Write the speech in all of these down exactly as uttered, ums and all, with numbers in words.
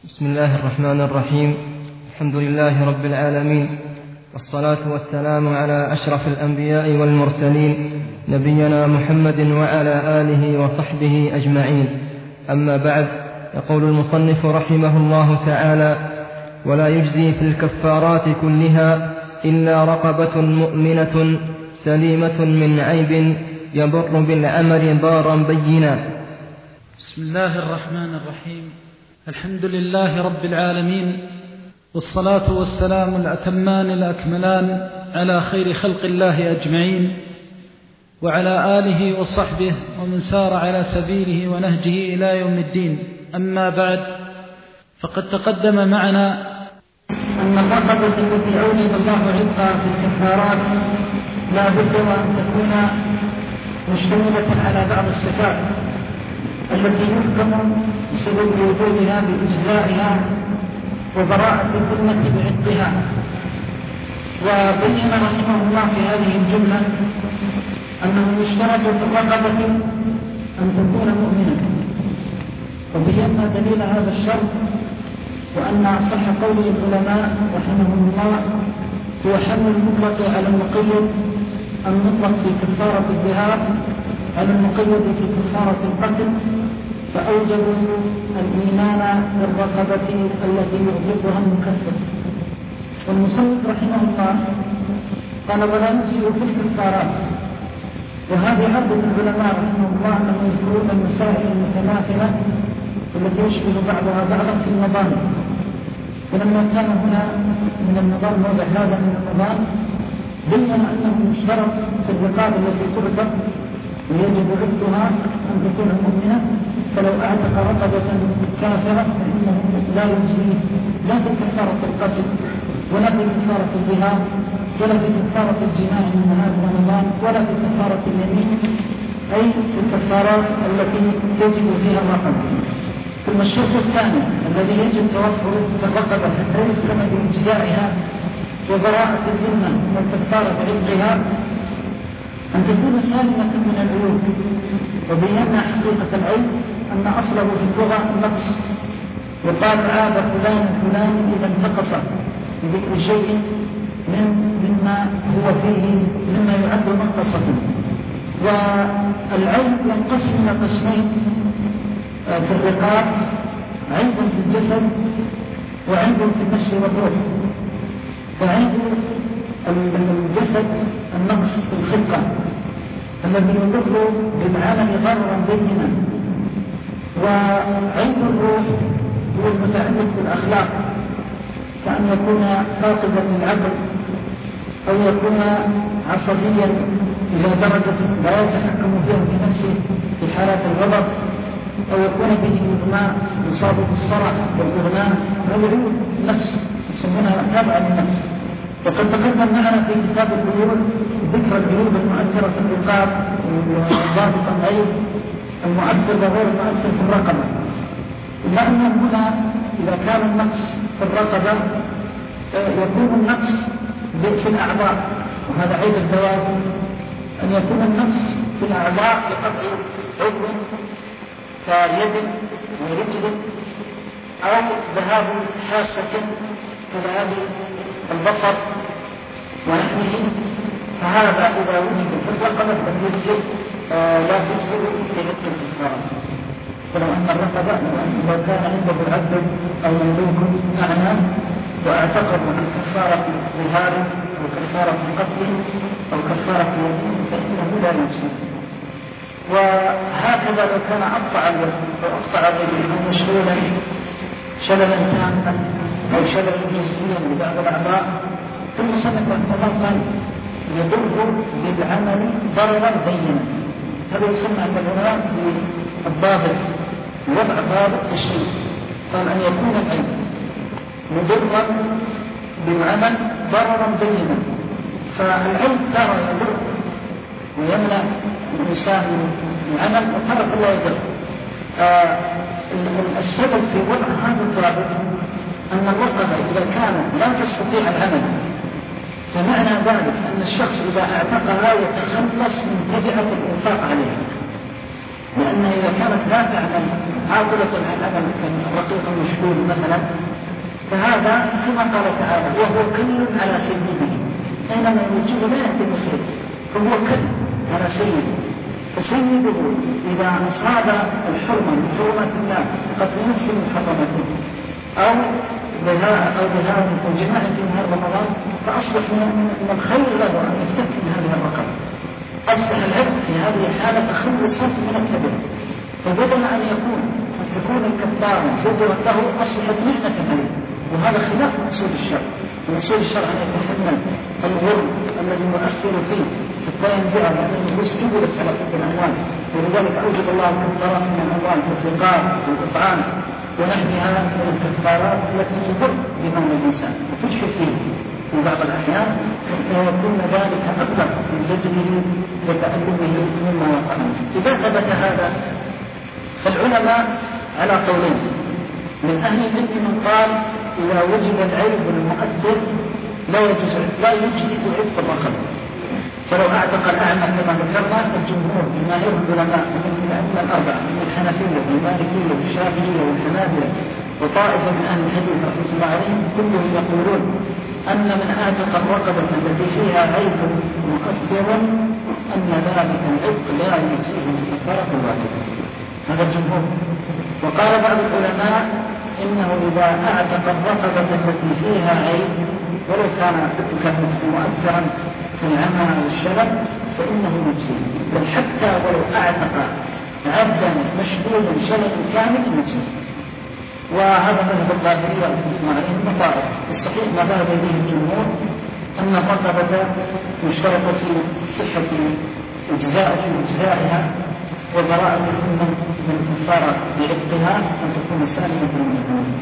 بسم الله الرحمن الرحيم. الحمد لله رب العالمين، والصلاة والسلام على أشرف الأنبياء والمرسلين، نبينا محمد وعلى آله وصحبه أجمعين. أما بعد، يقول المصنف رحمه الله تعالى: ولا يجزي في الكفارات كلها إلا رقبة مؤمنة سليمة من عيب يبر بالعمل ضارا بينا. بسم الله الرحمن الرحيم. الحمد لله رب العالمين، والصلاة والسلام الأتمان الأكملان على خير خلق الله أجمعين، وعلى آله وصحبه ومن سار على سبيله ونهجه إلى يوم الدين. أما بعد، فقد تقدم معنا أن الرقبة التي أوجب الله عتقها في الكفارات لا بد وأن تكون مشتملة على بعض الصفات التي يحكم بسبب وجودها بإجزائها وبراءة الذمة بعتقها. وبين رحمه الله في هذه الجملة أنه يشترط في الرقبة أن تكون مؤمنة، وبينا دليل هذا الشرط، وأن أصح قول العلماء رحمهم الله هو حمل المطلق على المقيد، المطلق في كفارة الظهار على المقيد في كفارة القتل، فأوجبوا الإيمان بالرقبة التي يعجبها المكفر. والمصنف رحمه الله قال: ولا نجزئ في الكفارات. وهذه عدة العلماء رحمه الله أنهم يذكرون المسائل المتماثلة التي يشبه بعضها بعضا في النظام. فلما كان هنا من النظام موضع هذا من النظام، بين أنه يشترط في الرقاب التي تعتق ويجب عتقها أن تكون مؤمنة، فلو أعتق رقبة كافرة فإنه لا يجزيه لا في كفارة القتل ولا في كفارة الظهار ولا في كفارة الجماع من هذا رمضان ولا في كفارة اليمين، أي في الكفارات التي يجب فيها الرقبة. ثم الشرط الثاني الذي يجب توفره في الرقبة حتى يحكم بإجزائها وبراءة الذمة والكفارة بعتقها أن تكون سالمة من العيوب. وبينا حقيقة العيب أن أصله في اللغة النقص، وقال: عاب فلان فلان إذا انتقص، بذكر شيء من مما هو فيه مما يعد منقصا. والعيب ينقسم إلى قسمين في الرقاب: عيب في الجسد وعيب في النفس والروح. فعيب الجسد النقص في الخلقة الذي يضر بالعمل ضررا بينا، وعيب الروح هو المتعلق بالأخلاق، كأن يكون فاقدا للعقل أو يكون عصبيا إلى درجة لا يتحكم فيها بنفسه في حالات الغضب، أو يكون به إغماء إصابة الصرع والإغماء، هذه عيوب النفس يسمونها تابعة للنفس. وقد تقدم معنا في كتاب العيوب ذكر العيوب المؤثرة في الرقاب وضابط العيب المؤثر وغير المؤثر في الرقبة. إلا أن هنا إذا كان النقص في الرقبة يكون النقص في الأعضاء، وهذا عيب البيان، أن يكون النقص في الأعضاء بقطع عضو كيد ورجل أو ذهاب حاسة كذهاب البصر ونحوه، فهذا إذا وجد في الرقبة لم يجزئ لا تجزئ في مثل الكفارة. ولو أن الرقبة لو كان عنده عبد أو مملوك أعمى واعتقد عن كفارة ظهار أو كفارة قتل أو كفارة يمين فإنه لا يجزئ. وهكذا لو كان أقطع اليد وأقطع الرجل أو مشغولا شللا تاما أو شللا جزئيا لبعض الأعضاء، ثم سنة تطلقا يضر بالعمل ضررا بينا، هذا يسمى عند العلماء بالضابط، وضع ضابط للشيء. قال أن يكون العيب مضرا بالعمل ضررا بينا، فالعيب ترى يضر ويمنع الإنسان من العمل، وترى الله يضر. آه السبب في وضع هذا الضابط أن الرقبة إذا كان لا تستطيع العمل، فمعنى ذلك أن الشخص إذا اعتقها يتخلص من تبعة الإنفاق عليها، لأن إذا كانت لا تعمل عاطلة عن عمل رقيق مشغول مثلا، فهذا كما قال تعالى وهو كل على سيده، أينما يوجهه لا يهدم خير، فهو كل على سيده. فسيده إذا أصاب الحرمة من حرمة الله قد نفس محرمته أو بها أو بها الجماع في نهار رمضان، فأصبح من الخير له أن يفتك من هذه الرقبة. أصبح العبد في هذه الحالة تخلص من الكبير، فبدل أن يكون أن تكون الكفارة زجرت له أصبحت مهنة عليه، وهذا خلاف أصول الشرع. من أصول الشرع أن يتحمل الغرم الذي يؤثر فيه حتى ينزعه، لأن النفوس جبلت على حب الأموال، ولذلك أوجد الله الكفارات من الأموال في الرقاب والإطعام ونحوها من الكفارات التي تضر بمال الإنسان وتجحف فيه في بعض الأحيان حتى يكون ذلك أكبر من زجره وتألمه مما وقع منه. إذا ثبت هذا فالعلماء على قولين. من أهل العلم من قال إذا وجد العيب المؤثر لا يجوز لا يجزئ عتق الرقبة، فلو أعتق الأعمى كما ذكرنا الجمهور جماهير العلماء من الأئمة الأربعة من الحنفية والمالكية والشافعية والحنابلة وطائفة من أهل الحديث رحمة الله عليهم كلهم يقولون أن من أعتق الرقبة التي فيها عيب مؤثر أن ذلك العتق لا يجزئه الكفارة الواجبة، هذا الجمهور. وقال بعض العلماء إنه إذا أعتق الرقبة التي فيها عيب ولو كان مؤثرا في العمى والشلل فإنه يجزي، بل حتى ولو أعتق عبدا مشلولا شلل كامل يجزي. وهذا مذهب الظاهرية رحمة عليهم المطارق. الصحيح ما ذهب إليه الجمهور أن الرقبة يشترط في صحة إجزاء في إجزائها وبراءة من الكفارة بعتقها أن تكون سالمة من الذنوب،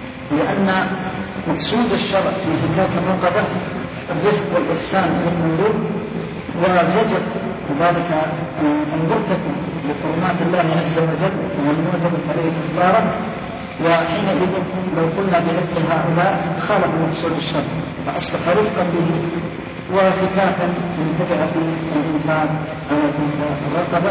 لأن مقصود الشرع في فكاك الرقبة الرفق والإحسان والمنظور وزجر ذلك المرتكب لحرمات الله عز وجل والموجبة عليه كفارة. وحينئذ لو قلنا بعتق هؤلاء خالف مقصود الشرع فأصبح رفقا به وفكاكا من تبعة الإنفاق على تلك الرقبة.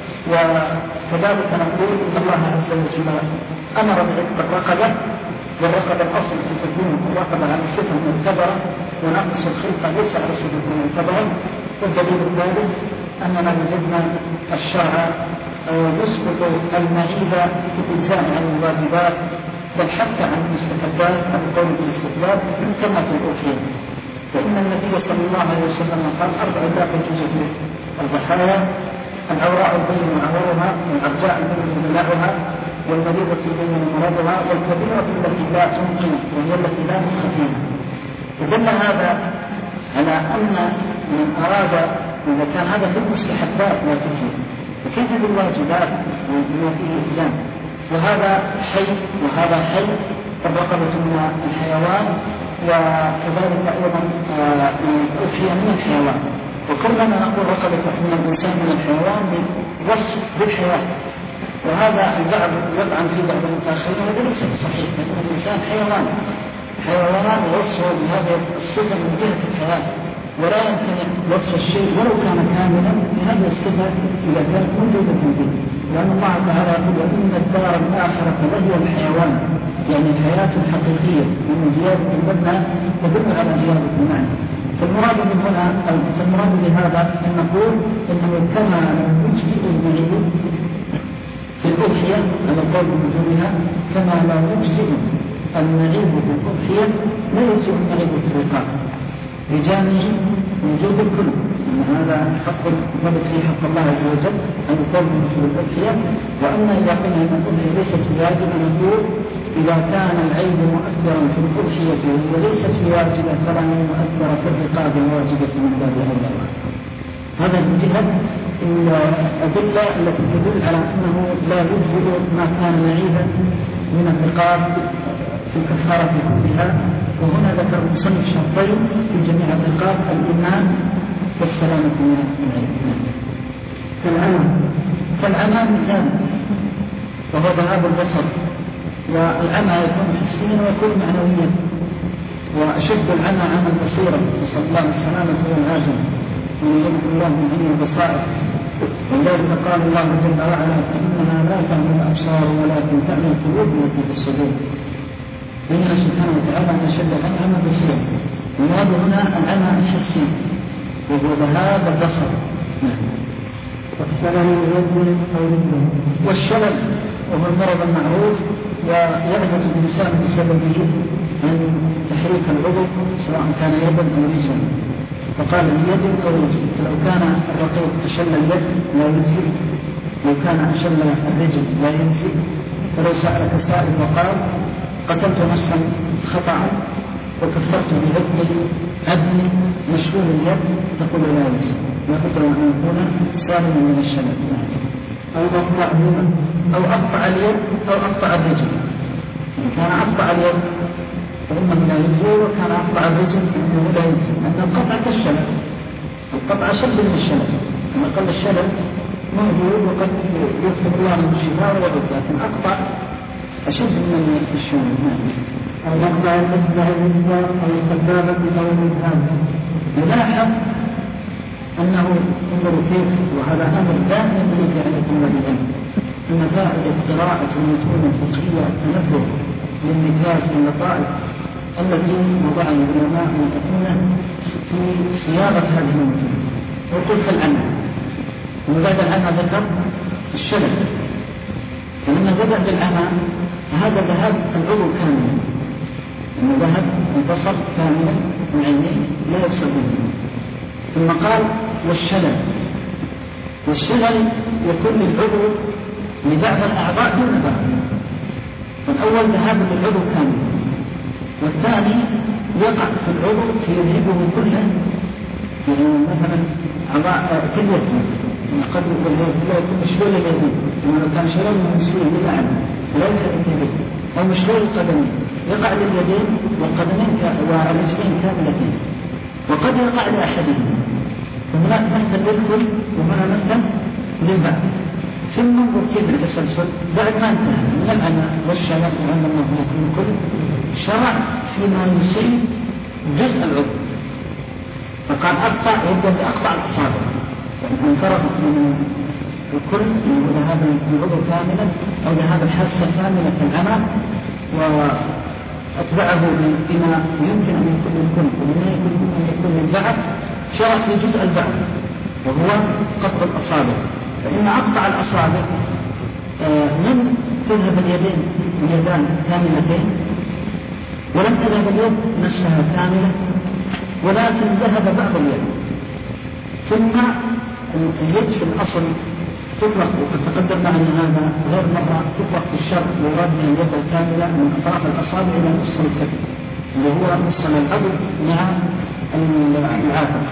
وكذلك نقول إن الله عز وجل أمر بعتق الرقبة، والرقبة الأصل تكون الرقبة على الصفة المعتبرة ونقص الخلقة ليس على الصفة المعتبرة. والدليل الثالث أننا وجدنا الشرع يسقط المعيبة في الإنسان عن الواجبات بل حتى عن المستحبات عن القول بالاستحباب كما في الأوحية. فإن النبي صلى الله عليه وسلم قال أربع لا تجوز في الضحايا: العوراء البين عورها، والعرجاء البين ملاؤها، والمريضة البين مرضها، والكبيرة التي لا تنقي وهي التي لا مخ فيها. ودل هذا على أن من أراد إذا كان هذا في المستحبات لا تجزي، وكيف بالواجبات بما فيه إلزام؟ وهذا حي وهذا حي، الرقبة من الحيوان وكذلك أيضا أوحي من الحيوان. وكلنا نقول رقبة من الإنسان من الحيوان بوصف بالحياة، وهذا البعض يطعن في بعض المتأخرين وهذا ليس صحيح، لأن الإنسان حيوان حيوان وصفه بهذه الصفة من جهة الحياة، ولا يمكن وصف الشيء ولو كان كاملا بهذه الصفة إذا كانت موجودة فيه، لأن الله تعالى يقول إن الدار الآخرة لهي الحيوان، يعني الحياة الحقيقية، ومن زيادة المبنى تدل على زيادة المعنى. فالمراد من هنا أو المراد بهذا أن نقول إنه كما يجزئ المعيب في الأضحية على القول بوجوبها كما لا يجزئ المعيب في الأضحية لا يجزئ المعيب في الرقاب بجانب وجود الكل. هذا حق ثبت فيه حق الله عز وجل أن يقول بوجوب الأضحية. وأما إذا قلنا أن الأضحية ليست بواجبة نقول إذا كان العيب مؤثرا في الأضحية وليست بواجبة فلا مؤثرة في الرقاب الواجبة من باب أولى. هذا من جهة الأدلة التي تدل على أنه لا يجزئ ما كان معيبا من الرقاب في الكفارة كلها. وهنا ذكر المصنف شرطين في جميع الرقاب: الإيمان والسلامة من العيب. كالعمى فالعمى مثال وهو ذهاب البصر، والعمى يكون حسيا ويكون معنويا، وأشد العمى عمى البصيرة نسأل الله السلامة والعافية من يملك الله من عين البصائر. ولذلك قال الله جل وعلا فإنها لا تعمل الأبصار ولكن تعمل القلوب التي في الصدور. بين سبحانه وتعالى أن أشد العمى بصيرا. المراد هنا العمى الحسي وهو ذهاب البصر. والشلل وهو المرض المعروف ويعجز الإنسان بسببه عن تحريك العضو سواء كان يدا أو رجلا. فقال اليد أو رجل، فلو كان الرقيق أشل اليد لا يجزي، لو كان أشل الرجل لا يجزي. فلو سألك السائل وقال قتلت نفسا خطأ وكفرت بعض عدل مشلول اليد تقول لا يجزي، لابد أن يكون سالما من الشلل أو أقطع أو أقطع اليد أو أقطع الرجل. إن كان أقطع اليد فإنه لا يجزي، وكان أقطع الرجل فإنه لا يجزي، لأن القطع كالشلل، القطع شد من الشلل، كما قال الشلل موجود وقد يكتب الله من الشفاء والعد، لكن أقطع أشد من الشلل. أو يقطع المسبح الإسلام أو السبابة أو الإبهام. يلاحظ أنه انظروا كيف، وهذا أمر دائما يجب عليكم بالعلم، أن فائدة قراءة المتون الفقهية التنبه للنكات واللطائف التي وضعها العلماء والأئمة في صياغة هذه المتون. وقلت العنى، وبعد العنى ذكر الشلل، فلما بدأ بالعنى فهذا ذهاب العضو كاملا، أنه ذهب البصر كاملا وعينيه لا يبصر به. ثم قال والشلل، والشلل يكون للعضو لبعض الأعضاء دون بعض. فالأول ذهاب للعضو كاملا، والثاني يقع في العضو فيذهبه كله. يعني مثلا أعضاء كل يد قد لا يكون مشلول اليدين، لو كان شلل مسلول للعن لا يمكن به، أو مشلول القدمين يقع لليدين والقدمين والرجلين كاملتين، وقد يقع لأحدهم. فهناك مثل للكل وهنا مثل للبعض. ثم انظر كيف التسلسل بعد ما انتهى من العنى والشلل وعند الله يكون الكل، شرع فيما يصيب جزء العضو، فقال أقطع يبدأ بأقطع الأصابع، يعني انفرد من الكل وذهاب العضو كاملا أو ذهاب الحاسة كاملة العمى، وأتبعه بما يمكن أن يكون الكل وبما يمكن أن يكون البعض. شرع في جزء البعض وهو قطع الأصابع. فإن أقطع الأصابع آه لم تذهب اليدين اليدان كاملتين، ولم تذهب اليد نفسها كاملة، ولكن ذهب بعض اليد. ثم اليد في الأصل تطلق، وقد تقدم معنا هذا غير مرة، تطلق في الشرع ويراد من اليد الكاملة من أطراف الأصابع إلى مفصل الكف اللي هو مفصل العضد مع العاتق.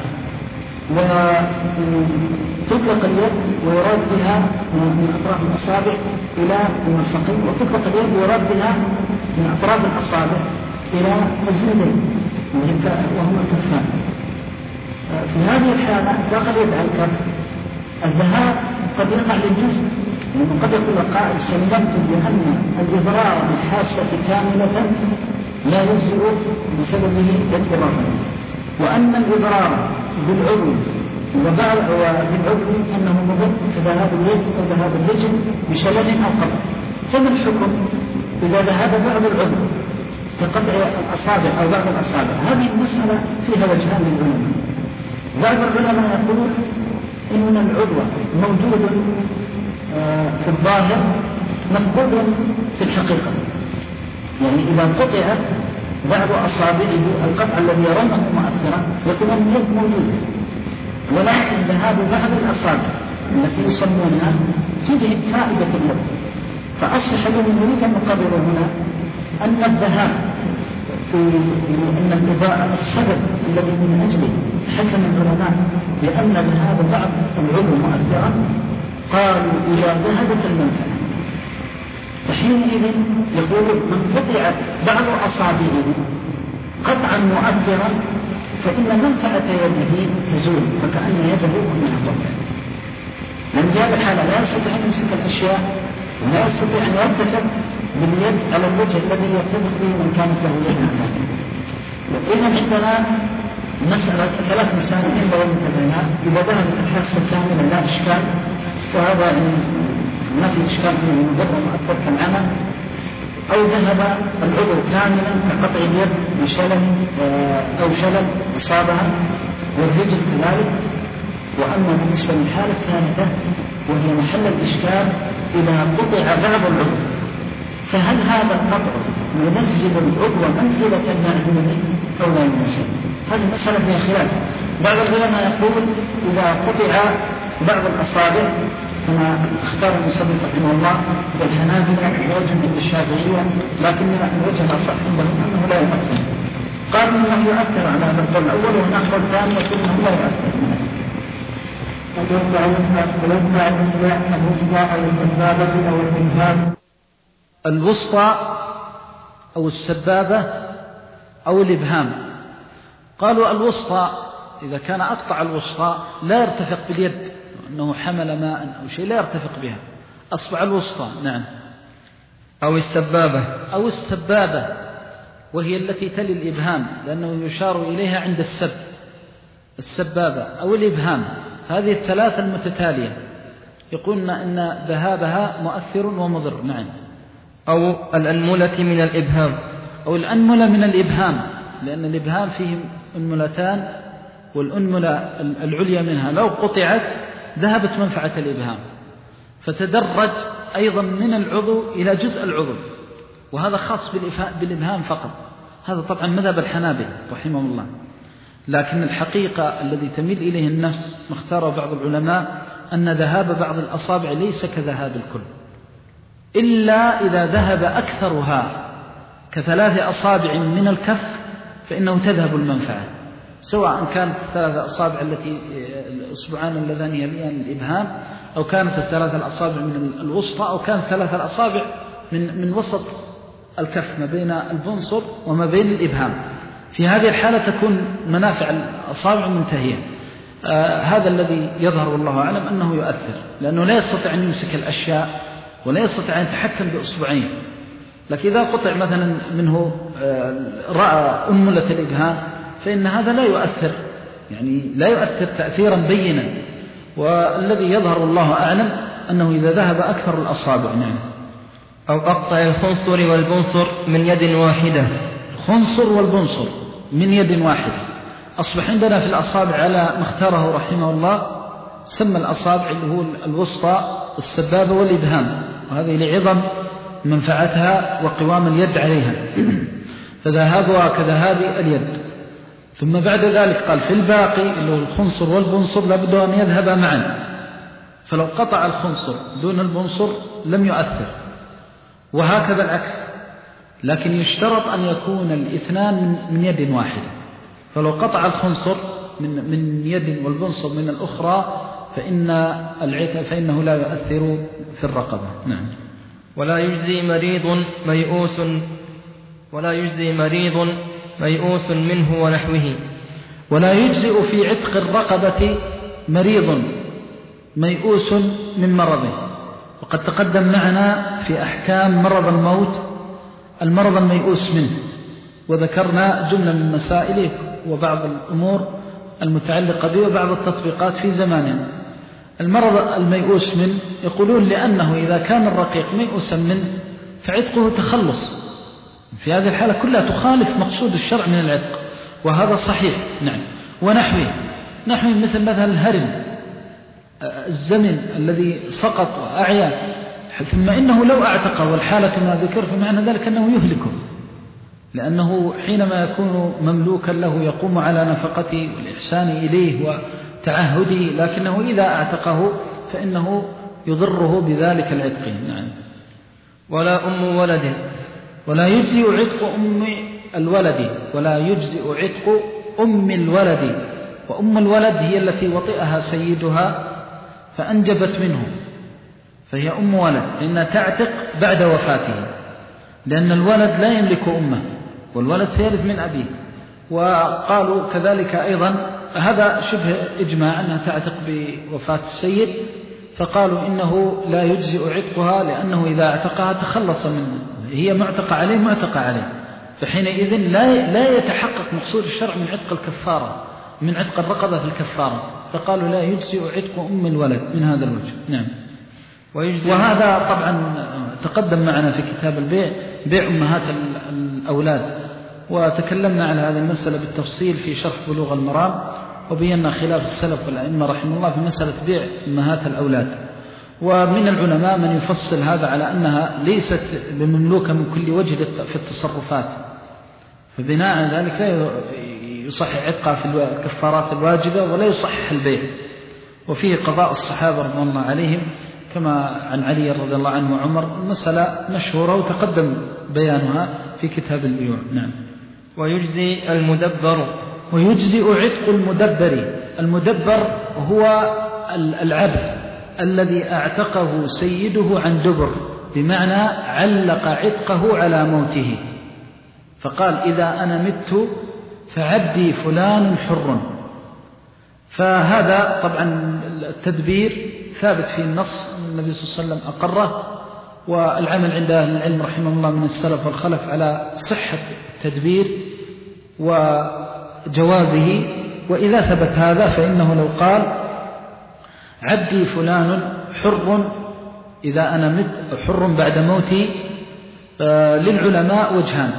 وتطلق اليد ويراد بها من أطراف الأصابع إلى المرفقين، وتطلق اليد ويراد بها من أطراف الأصابع إلى الزندين وهم الكفان. في هذه الحالة داخل يد الكف الذهاب قد يقع للجزء، لأنه قد يقول القائل سلمت بأن الإضرار بالحاسة كاملة لا يجزئ بسببه اضطرارا، وأن الإضرار بالعضو وبعض بالعضو أنه مضر كذهاب اليد أو ذهاب الرجل بشلل أو قطع. فما الحكم إذا ذهب بعض العضو كقطع الأصابع أو بعض الأصابع؟ هذه المسألة فيها وجهان للعلماء. بعض العلماء يقولون إن العضو موجود في الظاهر مفقود في الحقيقة، يعني إذا قطعت بعض أصابعه القطع الذي يرونه مؤثرا يكون اليد موجودة، ولكن ذهاب بعض الأصابع التي يسمونها تذهب فائدة اليد. فأصبح الذي نريد أن نقرر هنا أن الذهاب في أن السبب الذي من أجله حكم العلماء بأن ذهاب بعض العضو مؤثرا قالوا إذا ذهبت المنفعة، فحينئذ يقول من قطعت بعض أصابعه قطعا مؤثرا فإن منفعة يده تزول، فكأن يده كلها قطع. من هذه الحالة لا يستطيع أن يمسك الأشياء ولا يستطيع أن يرتفع باليد على الوجه الذي يرتبط به من كانت له يد. إذا عندنا مسألة ثلاث مسائل ينبغي أن نتبعها. إذا ذهبت الحاسة كاملة لا إشكال، وهذا يعني ما في إشكال فيه مجرد مؤثر كالعمل، أو ذهب العضو كاملا كقطع اليد بشلل أو شلل أصابها، والرجل كذلك. وأما بالنسبة للحالة الثالثة وهي محل الإشكال، إذا قطع بعض العضو فهل هذا القطع ينزل العضو منزلة المعدوم أو لا ينزل؟ هذه مسألة فيها خلاف. بعض العلماء يقول إذا قطع بعض الأصابع كما اختار المصنف رحمه الله والحنابلة ووجه عند الشافعية، لكن الوجه الأصح عندهم أنه لا يؤثر. قالوا أنه يؤثر على هذا القول الأول، وهناك قول ثاني يقول أنه لا يؤثر. الوسطى أو السبابة أو الإبهام. قالوا الوسطى إذا كان أقطع الوسطى لا يرتفق باليد، أنه حمل ماء أو شيء لا يرتفق بها، أصبع الوسطى. نعم. أو السبابة أو السبابة وهي التي تلي الإبهام، لأنه يشار إليها عند السب، السبابة أو الإبهام. هذه الثلاثة المتتالية يقولنا إن ذهابها مؤثر ومضر. نعم. أو الأنملة من الإبهام، أو الأنملة من الإبهام، لأن الإبهام فيه أنملتان، والأنملة العليا منها لو قطعت ذهبت منفعة الإبهام، فتدرج أيضا من العضو إلى جزء العضو، وهذا خاص بالإبهام فقط. هذا طبعا مذهب الحنابلة رحمهم الله، لكن الحقيقة الذي تميل إليه النفس مختاره بعض العلماء أن ذهاب بعض الأصابع ليس كذهاب الكل، إلا إذا ذهب أكثرها كثلاث أصابع من الكف فإنه تذهب المنفعة، سواء كانت الثلاث أصابع التي الأصبعان اللذان يليان الإبهام، أو كانت الثلاث الأصابع من الوسطى، أو كانت ثلاث الأصابع من من وسط الكف ما بين البنصر وما بين الإبهام. في هذه الحالة تكون منافع الأصابع منتهية. آه هذا الذي يظهر والله أعلم أنه يؤثر، لأنه لا يستطيع أن يمسك الأشياء ولا يستطيع أن يتحكم بأصبعين. لكن إذا قطع مثلا منه آه رأى أنملة الإبهام فإن هذا لا يؤثر، يعني لا يؤثر تأثيرا بينا. والذي يظهر والله أعلم أنه إذا ذهب أكثر الأصابع. نعم. أو أقطع الخنصر والبنصر من يد واحدة. الخنصر والبنصر من يد واحدة. أصبح عندنا في الأصابع على ما اختاره رحمه الله، سمى الأصابع اللي هو الوسطى السبابة والإبهام، وهذه لعظم منفعتها وقوام اليد عليها، فذهابها كذهاب اليد. ثم بعد ذلك قال في الباقي اللي هو الخنصر والبنصر لابد أن يذهبا معا، فلو قطع الخنصر دون البنصر لم يؤثر، وهكذا العكس. لكن يشترط أن يكون الاثنان من يد واحدة، فلو قطع الخنصر من من يد والبنصر من الأخرى فإن العتق فإنه لا يؤثر في الرقبة. نعم. ولا يجزي مريض ميؤوس ولا يجزي مريض ميؤوس منه ونحوه. ولا يجزئ في عتق الرقبة مريض ميؤوس من مرضه. وقد تقدم معنا في أحكام مرض الموت المرض الميؤوس منه، وذكرنا جملة من مسائله وبعض الأمور المتعلقة به وبعض التطبيقات في زماننا. المرض الميؤوس منه يقولون لأنه إذا كان الرقيق ميؤوسا منه فعتقه تخلص، في هذه الحالة كلها تخالف مقصود الشرع من العتق، وهذا صحيح. نعم. ونحوه نحوه مثل مثل الهرم، الزمن الذي سقط وأعيا، ثم إنه لو اعتقه والحالة ما ذكر فمعنى ذلك أنه يهلكه، لأنه حينما يكون مملوكا له يقوم على نفقته والإحسان إليه وتعهده، لكنه إذا اعتقه فإنه يضره بذلك العتق. نعم. ولا أم ولد. ولا يجزئ عتق أم الولد ولا يجزئ عتق أم الولد. وأم الولد هي التي وطئها سيدها فأنجبت منه، فهي أم ولد، لأنها تعتق بعد وفاته، لأن الولد لا يملك أمه، والولد سيرث من أبيه. وقالوا كذلك أيضا هذا شبه إجماع أنها تعتق بوفاة السيد، فقالوا إنه لا يجزئ عتقها لأنه إذا اعتقها تخلص منه، هي معتقة عليه معتقة عليه، فحينئذ لا لا يتحقق مقصود الشرع من عتق الكفارة، من عتق الرقبة في الكفارة، فقالوا لا يجزئ عتق أم الولد من هذا الوجه. نعم. وهذا طبعا تقدم معنا في كتاب البيع، بيع أمهات الأولاد، وتكلمنا على هذه المسألة بالتفصيل في شرح بلوغ المرام، وبينا خلاف السلف والأئمة رحمه الله في مسألة بيع أمهات الأولاد. ومن العلماء من يفصل هذا على أنها ليست بمملوكة من كل وجه في التصرفات، فبناء على ذلك لا يصحح عتقها في الكفارات الواجبة ولا يصحح البيع. وفيه قضاء الصحابة رضي الله عليهم كما عن علي رضي الله عنه وعمر، مسألة مشهورة وتقدم بيانها في كتاب البيوع. نعم. ويجزي المدبر ويجزئ عتق المدبر. المدبر هو العبد الذي اعتقه سيده عن دبر، بمعنى علق عتقه على موته، فقال إذا أنا مت فعبدي فلان حر. فهذا طبعا التدبير ثابت في النص، النبي صلى الله عليه وسلم أقره، والعمل عند أهل العلم رحمه الله من السلف والخلف على صحة التدبير وجوازه. وإذا ثبت هذا فإنه لو قال عبدي فلان حر إذا أنا مت حر بعد موتي، للعلماء وجهان: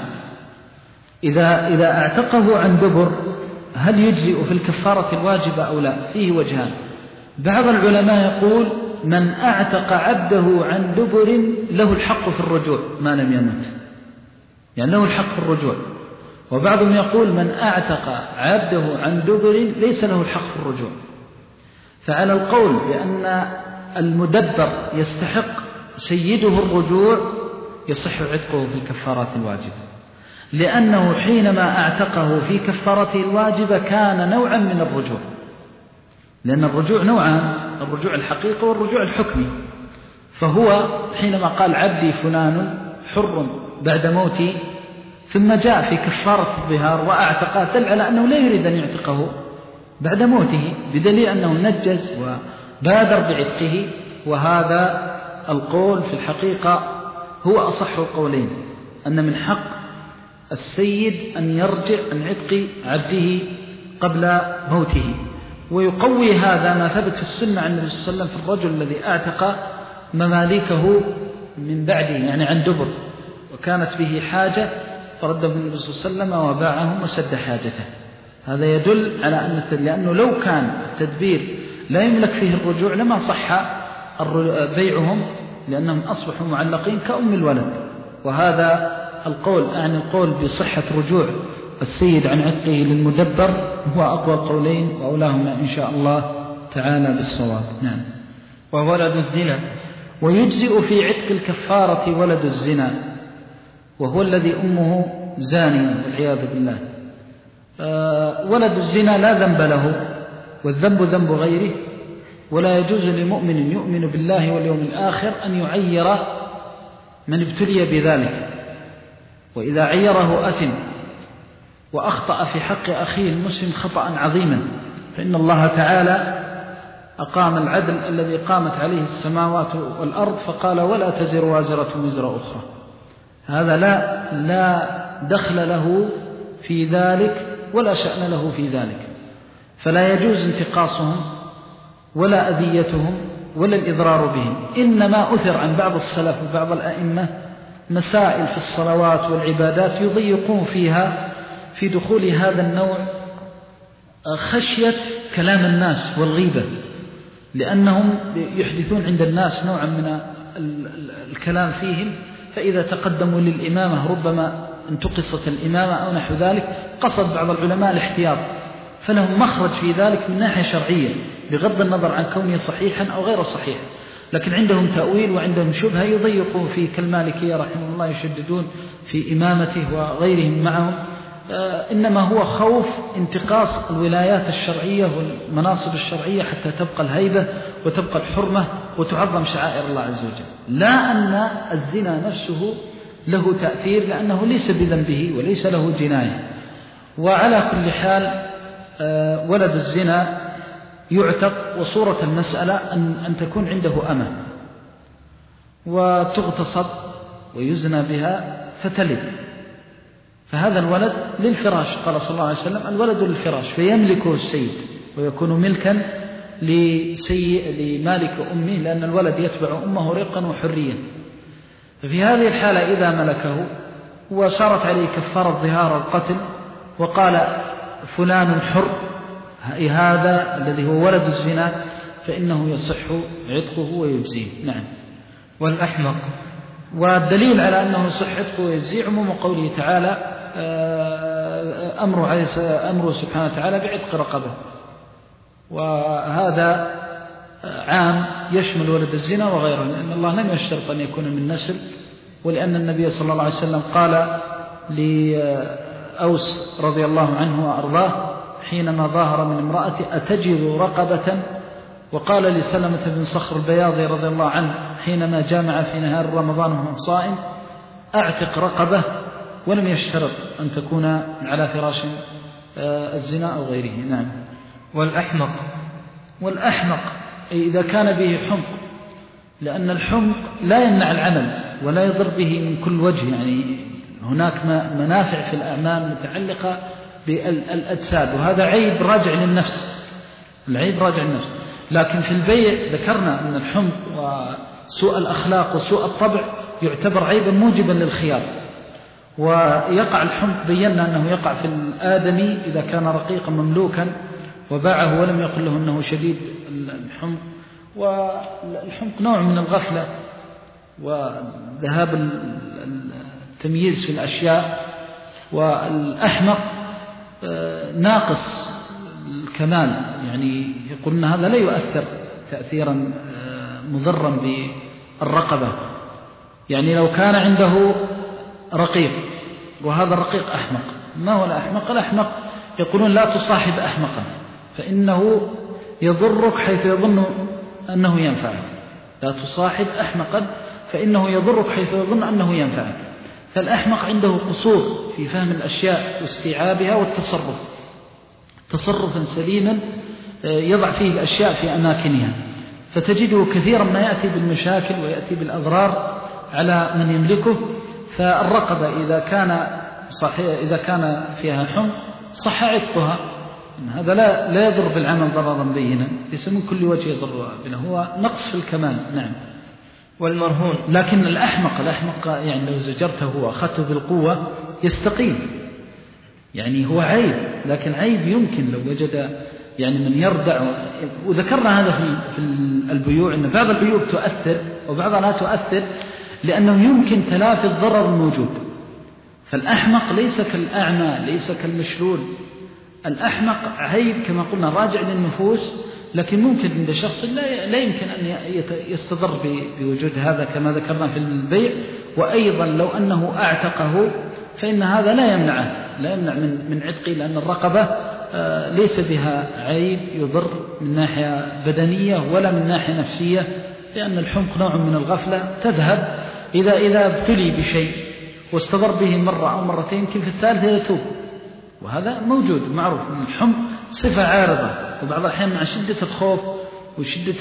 إذا إذا اعتقه عن دبر هل يجزئ في الكفارة الواجبة أو لا؟ فيه وجهان. بعض العلماء يقول من اعتق عبده عن دبر له الحق في الرجوع ما لم يمت، يعني له الحق في الرجوع. وبعضهم يقول من اعتق عبده عن دبر ليس له الحق في الرجوع. فعلى القول بأن المدبر يستحق سيده الرجوع يصح عتقه في الكفارات الواجبة، لأنه حينما اعتقه في كفارته الواجبة كان نوعا من الرجوع، لأن الرجوع نوعان: الرجوع الحقيقي والرجوع الحكمي. فهو حينما قال عبدي فلان حر بعد موتي ثم جاء في كفارة الظهار وأعتقه، دل على أنه لا يريد أن يعتقه بعد موته، بدليل أنه نجز وبادر بعتقه. وهذا القول في الحقيقة هو أصح القولين، أن من حق السيد أن يرجع عن عتق عبده قبل موته. ويقوي هذا ما ثبت في السنة عن النبي صلى الله عليه وسلم في الرجل الذي اعتق مماليكه من بعده، يعني عن دبر، وكانت به حاجة فرده النبي صلى الله عليه وسلم وباعهم وسد حاجته. هذا يدل على أن لأنه لو كان التدبير لا يملك فيه الرجوع لما صح بيعهم، لأنهم أصبحوا معلقين كأم الولد. وهذا القول يعني القول بصحة رجوع السيد عن عتقه للمدبر هو أقوى القولين وأولاهما إن شاء الله تعالى بالصواب. نعم. وولد الزنا. ويجزئ في عتق الكفارة ولد الزنا، وهو الذي أمه زانية والعياذ بالله. أه ولد الزنا لا ذنب له، والذنب ذنب غيره، ولا يجوز لمؤمن يؤمن بالله واليوم الآخر أن يعير من ابتلي بذلك. وإذا عيره أثم وأخطأ في حق أخيه المسلم خطأ عظيما، فإن الله تعالى أقام العدل الذي قامت عليه السماوات والأرض، فقال ولا تزر وازرة وزر أخرى. هذا لا لا دخل له في ذلك ولا شأن له في ذلك، فلا يجوز انتقاصهم ولا أذيتهم ولا الإضرار بهم. إنما أثر عن بعض السلف وبعض الأئمة مسائل في الصلوات والعبادات يضيقون فيها في دخول هذا النوع خشية كلام الناس والغيبة، لأنهم يحدثون عند الناس نوعا من الكلام فيهم، فإذا تقدموا للإمامة ربما انتقصت الإمامة أو نحو ذلك، قصد بعض العلماء الاحتياط، فلهم مخرج في ذلك من ناحية شرعية بغض النظر عن كونه صحيحا أو غير صحيح. لكن عندهم تأويل وعندهم شبهة يضيقون في، كالمالكية رحمه الله يشددون في إمامته وغيرهم معهم. إنما هو خوف انتقاص الولايات الشرعية والمناصب الشرعية حتى تبقى الهيبة وتبقى الحرمة وتعظم شعائر الله عز وجل، لا أن الزنا نفسه له تأثير، لأنه ليس بذنبه وليس له جناية. وعلى كل حال ولد الزنا يعتق، وصورة المسألة أن, أن تكون عنده أمة وتغتصب ويزنى بها فتلد، فهذا الولد للفراش، قال صلى الله عليه وسلم الولد للفراش فيملكه السيد ويكون ملكا لسي لمالك أمه، لأن الولد يتبع أمه رقا وحريا. ففي هذه الحالة إذا ملكه وصارت عليه كفارة ظهار القتل وقال فلان حر هذا الذي هو ولد الزنا فإنه يصح عتقه ويجزيه. نعم. والأحمق. والدليل على أنه يصح عتقه ويجزيه عموم قوله تعالى أمره, أمره سبحانه وتعالى بعتق رقبه، وهذا عام يشمل ولد الزنا وغيره، لأن الله لم يشترط أن يكون من نسل، ولأن النبي صلى الله عليه وسلم قال لأوس رضي الله عنه وأرضاه حينما ظاهر من امرأته أتجد رقبة، وقال لسلمة بن صخر البياضي رضي الله عنه حينما جامع في نهار رمضان وهو صائم أعتق رقبة، ولم يشترط أن تكون على فراش الزنا أو غيره. نعم. والأحمق. والأحمق إذا كان به حمق، لأن الحمق لا يمنع العمل ولا يضر به من كل وجه، يعني هناك منافع في الأعمال متعلقة بالأجساد، وهذا عيب راجع للنفس، العيب راجع للنفس. لكن في البيع ذكرنا أن الحمق وسوء الأخلاق وسوء الطبع يعتبر عيبا موجبا للخيار، ويقع الحمق بينا أنه يقع في الآدمي إذا كان رقيقا مملوكا وباعه ولم يقل له أنه شديد الحمق. والحمق نوع من الغفلة وذهاب التمييز في الأشياء، والأحمق ناقص الكمال، يعني يقولون هذا لا يؤثر تأثيرا مضرا بالرقبة. يعني لو كان عنده رقيق وهذا الرقيق أحمق، ما هو الأحمق؟ الأحمق يقولون لا تصاحب أحمقا فإنه يضرك حيث يظن أنه ينفعك، لا تصاحب أحمقا فإنه يضرك حيث يظن أنه ينفعك. فالأحمق عنده قصور في فهم الأشياء واستيعابها والتصرف تصرفا سليما يضع فيه الأشياء في أماكنها، فتجده كثيرا ما يأتي بالمشاكل ويأتي بالأضرار على من يملكه. فالرقبة إذا كان صحيح إذا كان فيها حمق صح عتقها، هذا لا لا يضر بالعمل ضررا بينا، ليس من كل وجه يضر بنا، هو نقص في الكمال. نعم. والمرهون. لكن الأحمق الأحمق يعني لو زجرته وأخذته بالقوة يستقيم، يعني هو عيب، لكن عيب يمكن لو وجد يعني من يردع. وذكرنا هذا في البيوع أن بعض البيوع تؤثر وبعضها لا تؤثر، لأنه يمكن تلافي الضرر الموجود. فالأحمق ليس كالأعمى ليس كالمشلول، الأحمق عيب كما قلنا راجع للنفوس، لكن ممكن عند شخص لا لا يمكن أن يستضر بوجود هذا كما ذكرنا في البيع. وأيضا لو أنه أعتقه فإن هذا لا يمنعه لا يمنع من من عتقه، لأن الرقبة ليس بها عيب يضر من ناحية بدنية ولا من ناحية نفسية، لأن الحمق نوع من الغفلة تذهب إذا إذا ابتلي بشيء واستضر به مرة أو مرتين يمكن في الثالثة يتوب، وهذا موجود معروف من الحمق صفة عارضة، وبعض الأحيان مع شدة الخوف وشدة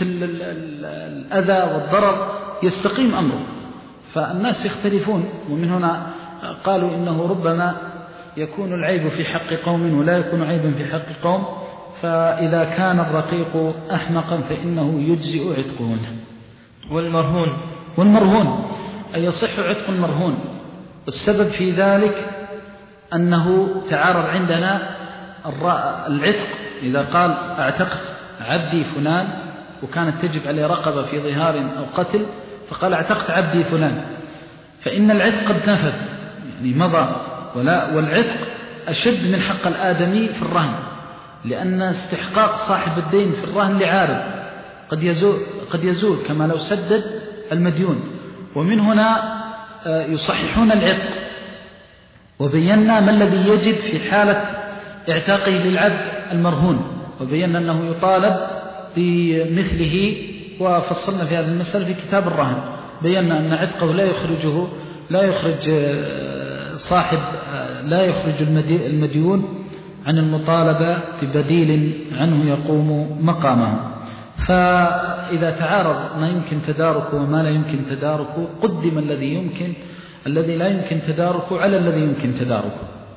الأذى والضرر يستقيم أمره. فالناس يختلفون، ومن هنا قالوا إنه ربما يكون العيب في حق قوم ولا يكون عيبا في حق قوم، فإذا كان الرقيق أحمقا فإنه يجزئ عتقه. والمرهون. والمرهون أي يصح عتق المرهون، والسبب في ذلك أنه تعارض عندنا العتق. إذا قال اعتقت عبدي فلان وكانت تجب عليه رقبة في ظهار أو قتل، فقال اعتقت عبدي فلان، فإن العتق قد نفذ يعني مضى، ولا والعتق أشد من حق الآدمي في الرهن، لأن استحقاق صاحب الدين في الرهن لعارض قد يزول, قد يزول كما لو سدد المديون. ومن هنا يصححون العتق، وبينا ما الذي يجب في حالة اعتاقه للعبد المرهون، وبينا أنه يطالب بمثله، وفصلنا في هذه المسألة في كتاب الرهن. بينا أن عتقه لا يخرجه لا يخرج صاحب لا يخرج المديون عن المطالبة ببديل عنه يقوم مقامه. فإذا تعارض ما يمكن تداركه وما لا يمكن تداركه قدم الذي يمكن الذي لا يمكن تداركه على الذي يمكن تداركه.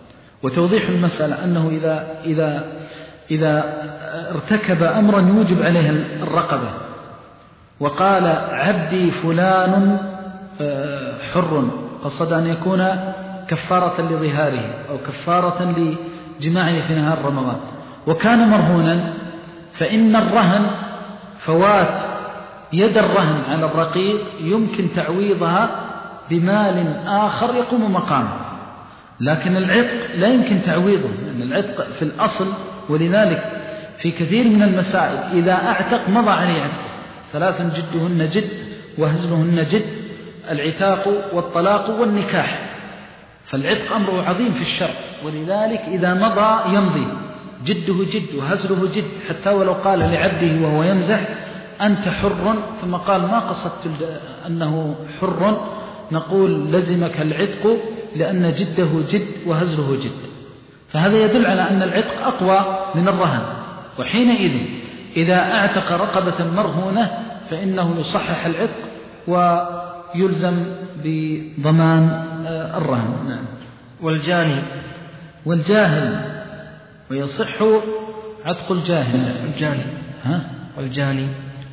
وتوضيح المسألة أنه إذا, إذا, إذا ارتكب أمرا يوجب عليه الرقبة وقال عبدي فلان حر، قصد أن يكون كفارة لظهاره أو كفارة لجماعه في نهار رمضان، وكان مرهونا، فإن الرهن فوات يد الرهن على الرقيق يمكن تعويضها بمال آخر يقوم مقامه، لكن العتق لا يمكن تعويضه، لأن العتق في الأصل. ولذلك في كثير من المسائل إذا أعتق مضى عليه عتقه، ثلاث جدهن جد وهزلهن جد: العتاق والطلاق والنكاح. فالعتق أمره عظيم في الشرع، ولذلك إذا مضى يمضي، جده جد وهزله جد، حتى ولو قال لعبده وهو يمزح أنت حر، ثم قال ما قصدت أنه حر، نقول لزمك العتق لأن جده جد وهزله جد. فهذا يدل على أن العتق أقوى من الرهن، وحينئذ إذا أعتق رقبة مرهونة فإنه يصحح العتق ويلزم بضمان الرهن. نعم. والجاني والجاهل، ويصح عتق الجاهل. الجاني ها؟ والجاني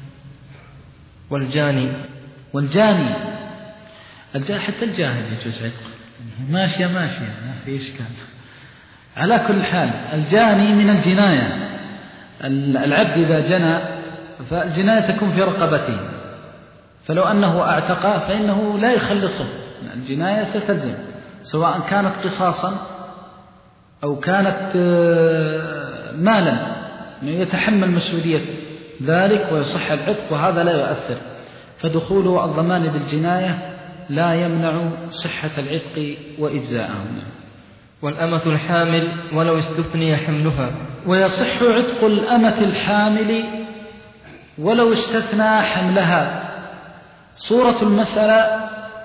والجاني والجاني الجاهل، حتى الجاهل يجوز عتق، ماشية ماشية ما في إشكال. على كل حال الجاني من الجناية، العبد إذا جنى فالجناية تكون في رقبته، فلو أنه اعتق فإنه لا يخلصه، الجناية ستلزم سواء كانت قصاصا أو كانت مالا يتحمل مسؤولية ذلك ويصح العتق، وهذا لا يؤثر. فدخول الضمان بالجناية لا يمنع صحة العتق وإجزاءه. والأمة الحامل ولو استثني حملها. ويصح عتق الأمة الحامل ولو استثنى حملها. صورة المسألة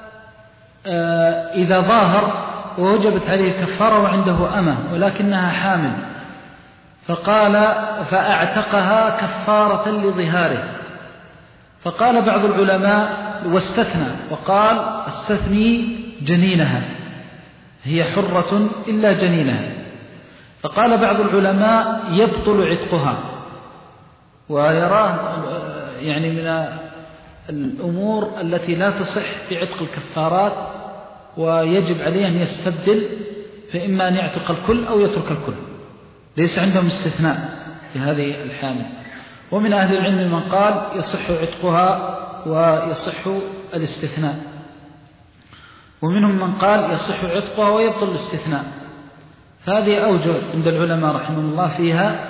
إذا ظاهر ووجبت عليه كفارة وعنده أمة ولكنها حامل، فقال فأعتقها كفارة لظهاره، فقال بعض العلماء واستثنى وقال استثني جنينها، هي حرة إلا جنينها، فقال بعض العلماء يبطل عتقها، ويراه يعني من الأمور التي لا تصح في عتق الكفارات، ويجب عليه أن يستبدل، فإما أن يعتق الكل أو يترك الكل، ليس عندهم استثناء في هذه الحامل. ومن أهل العلم من قال يصح عتقها ويصح الاستثناء، ومنهم من قال يصح عتقها ويبطل الاستثناء. فهذه أوجه عند العلماء رحمه الله فيها،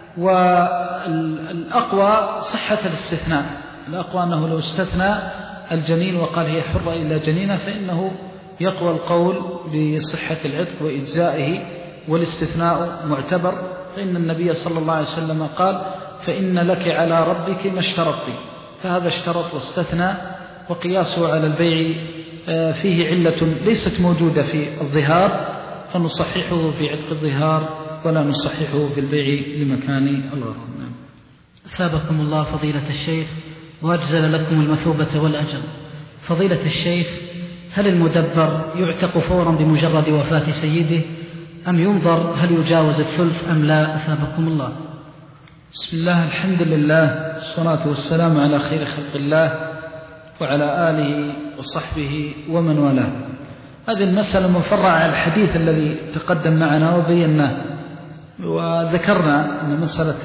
والأقوى صحة الاستثناء، الأقوى أنه لو استثنى الجنين وقال هي حرة إلا جنينة فإنه يقوى القول بصحة العتق وإجزائه، والاستثناء معتبر، فإن النبي صلى الله عليه وسلم قال فإن لك على ربك ما اشترطت، فهذا اشترط واستثنى، وقياسه على البيع فيه علة ليست موجودة في الظهار، فنصححه في عتق الظهار ولا نصححه في البيع لمكان الغرض. أثابكم الله فضيلة الشيخ وأجزل لكم المثوبة والأجر. فضيلة الشيخ، هل المدبر يعتق فورا بمجرد وفاة سيده، أم ينظر هل يجاوز الثلث أم لا؟ أثابكم الله. بسم الله، الحمد لله، الصلاة والسلام على خير خلق الله وعلى آله وصحبه ومن والاه. هذه المسألة مفرعة على الحديث الذي تقدم معنا وبيناه، وذكرنا أن مسألة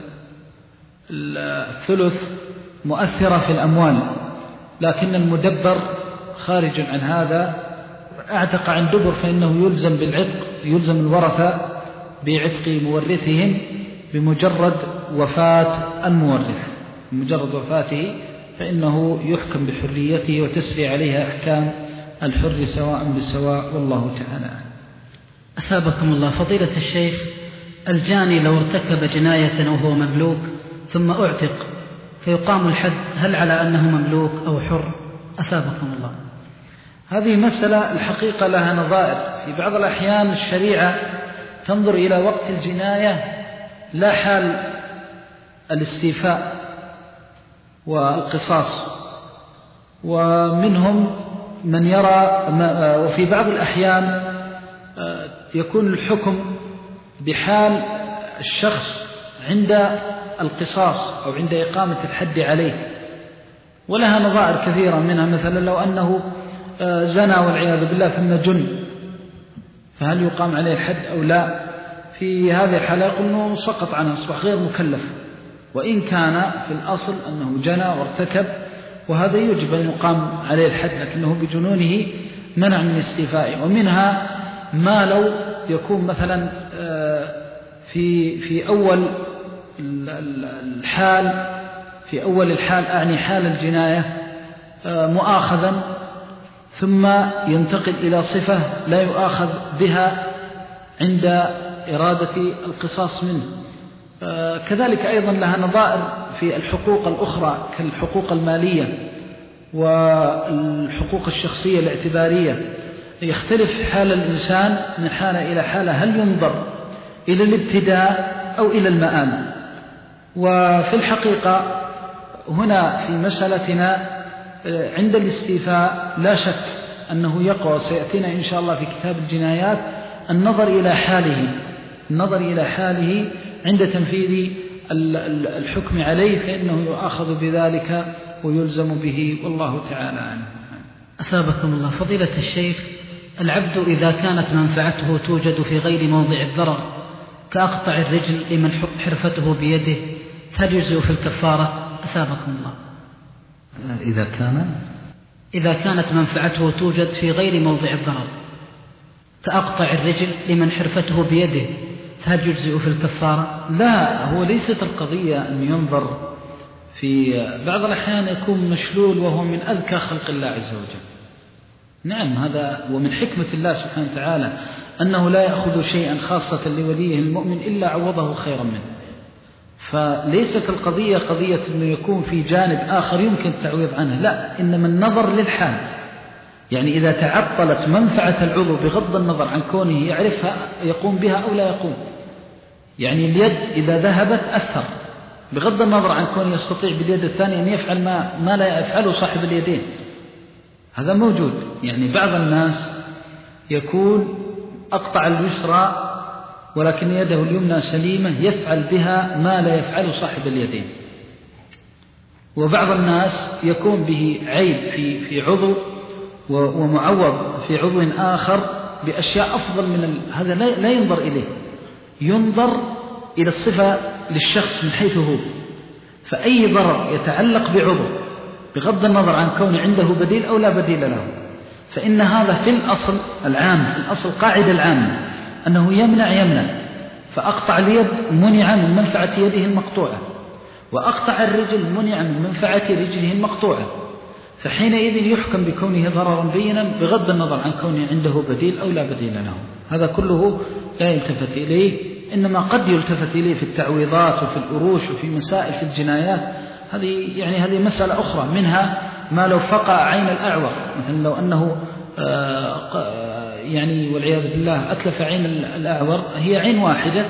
الثلث مؤثرة في الأموال، لكن المدبر خارج عن هذا. اعتق عن دبر فإنه يلزم بالعتق، يلزم الورثة بعتق مورثهم بمجرد وفاة المورث، بمجرد وفاته فإنه يحكم بحريته وتسري عليها أحكام الحر سواء بسواء، والله تعالى. أثابكم الله فضيلة الشيخ، الجاني لو ارتكب جناية وهو مملوك ثم أعتق فيقام الحد، هل على أنه مملوك أو حر؟ أثابكم الله. هذه مسألة الحقيقة لها نظائر. في بعض الأحيان الشريعة تنظر إلى وقت الجناية لا حال الاستيفاء والقصاص، ومنهم من يرى، وفي بعض الأحيان يكون الحكم بحال الشخص عند القصاص أو عند إقامة الحد عليه، ولها نظائر كثيرة منها، مثلا لو أنه زنى والعياذ بالله ثم جن، فهل يقام عليه الحد أو لا؟ في هذه الحالة يقول أنه سقط عنه، أصبح غير مكلف، وإن كان في الأصل أنه جنى وارتكب، وهذا يجب أن يقام عليه الحد، لكنه بجنونه منع من استيفائه. ومنها ما لو يكون مثلا في في أول الحال في أول الحال أعني حال الجناية مؤاخذا، ثم ينتقل إلى صفة لا يؤاخذ بها عند إرادة القصاص منه. كذلك أيضا لها نظائر في الحقوق الأخرى كالحقوق المالية والحقوق الشخصية الاعتبارية، يختلف حال الإنسان من حالة إلى حالة، هل ينظر إلى الابتداء أو إلى المآل؟ وفي الحقيقة هنا في مسألتنا عند الاستيفاء لا شك أنه يقوى، سيأتينا إن شاء الله في كتاب الجنايات النظر إلى حاله النظر إلى حاله عند تنفيذ الحكم عليه، فإنه يؤاخذ بذلك ويلزم به، والله تعالى عنه. أثابكم الله. فضيلة الشيخ، العبد إذا كانت منفعته توجد في غير موضع الضرر كأقطع الرجل لمن حرفته بيده، هل يجزئ في الكفارة؟ أثابكم الله. إذا كان إذا كانت منفعته توجد في غير موضع الضرر كأقطع الرجل لمن حرفته بيده، هل يجزئ في الكفارة؟ لا، هو ليست القضية أن ينظر في بعض الأحيان يكون مشلول وهو من أذكى خلق الله عز وجل. نعم، هذا ومن حكمة الله سبحانه وتعالى أنه لا يأخذ شيئا خاصة لوليه المؤمن إلا عوضه خيرا منه. فليست القضية قضية أنه يكون في جانب آخر يمكن التعويض عنه، لا، إنما النظر للحال. يعني إذا تعطلت منفعة العضو بغض النظر عن كونه يعرفها يقوم بها أو لا يقوم، يعني اليد إذا ذهبت أثر بغض النظر عن كونه يستطيع باليد الثانية أن يفعل ما, ما لا يفعله صاحب اليدين، هذا موجود. يعني بعض الناس يكون أقطع اليسرى ولكن يده اليمنى سليمة يفعل بها ما لا يفعل صاحب اليدين، وبعض الناس يكون به عيب في في عضو ومعوض في عضو آخر بأشياء أفضل من ال... هذا لا, لا ينظر إليه، ينظر إلى الصفة للشخص من حيث هو. فأي ضرر يتعلق بعضو بغض النظر عن كون عنده بديل أو لا بديل له، فإن هذا في الأصل العام، في الأصل قاعدة العامة أنه يمنع يمنع. فأقطع اليد منع من منفعة يده المقطوعة، وأقطع الرجل منع من منفعة رجله المقطوعة، فحينئذ يحكم بكونه ضررا بينا بغض النظر عن كونه عنده بديل أو لا بديل له. هذا كله لا يلتفت إليه، إنما قد يلتفت إليه في التعويضات وفي الأروش وفي مسائل في الجنايات. هذه يعني هذه مسألة أخرى، منها ما لو فقع عين الأعور، مثلا لو أنه يعني والعياذ بالله أتلف عين الأعور، هي عين واحدة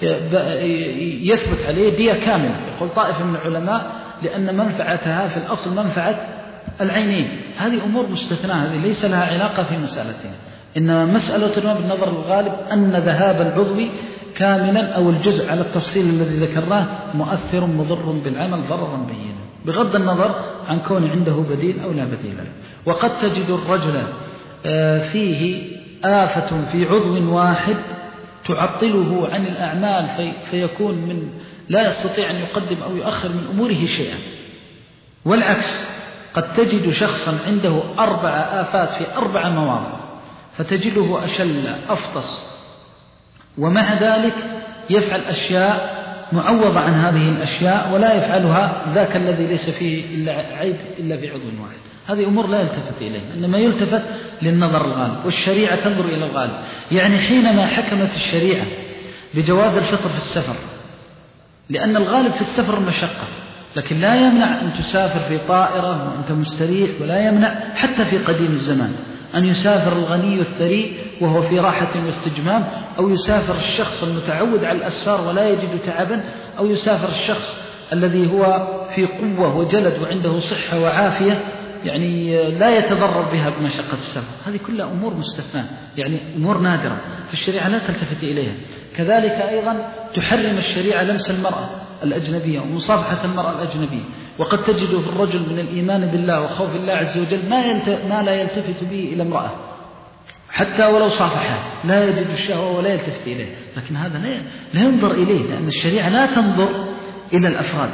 يثبت عليه دية كاملة، يقول طائفة من العلماء لأن منفعتها في الأصل منفعة العينين. هذه أمور مستثناة، هذه ليس لها علاقة في مسألتنا، إنما مسألتنا بالنظر الغالب أن ذهاب العضو كاملا أو الجزء على التفصيل الذي ذكرناه مؤثر مضر بالعمل ضررا بينا بغض النظر عن كون عنده بديل أو لا بديل له. وقد تجد الرجل فيه آفة في عضو واحد تعطله عن الأعمال في فيكون من لا يستطيع أن يقدم أو يؤخر من أموره شيئا، والعكس قد تجد شخصا عنده أربع آفات في أربع مواضع فتجده أشل أفطس، ومع ذلك يفعل أشياء معوضة عن هذه الأشياء ولا يفعلها ذاك الذي ليس فيه إلا عيب إلا في عضو واحد. هذه أمور لا يلتفت إليها، إنما يلتفت للنظر الغالب، والشريعة تنظر إلى الغالب. يعني حينما حكمت الشريعة بجواز الفطر في السفر، لأن الغالب في السفر مشقة، لكن لا يمنع أن تسافر في طائرة وأنت مستريح، ولا يمنع حتى في قديم الزمان أن يسافر الغني الثري وهو في راحة واستجمام، أو يسافر الشخص المتعود على الأسفار ولا يجد تعبا، أو يسافر الشخص الذي هو في قوة وجلد وعنده صحة وعافية يعني لا يتضرر بها بمشقة السفر، هذه كلها أمور مستثناة، يعني أمور نادرة فالشريعة لا تلتفت إليها. كذلك أيضا تحرم الشريعة لمس المرأة الأجنبية ومصافحة المرأة الأجنبية، وقد تجد في الرجل من الإيمان بالله وخوف الله عز وجل ما, ما لا يلتفت به إلى امرأة حتى ولو صافحها، لا يجد الشهوة ولا يلتفت إليه، لكن هذا لا ينظر إليه لأن الشريعة لا تنظر إلى الأفراد.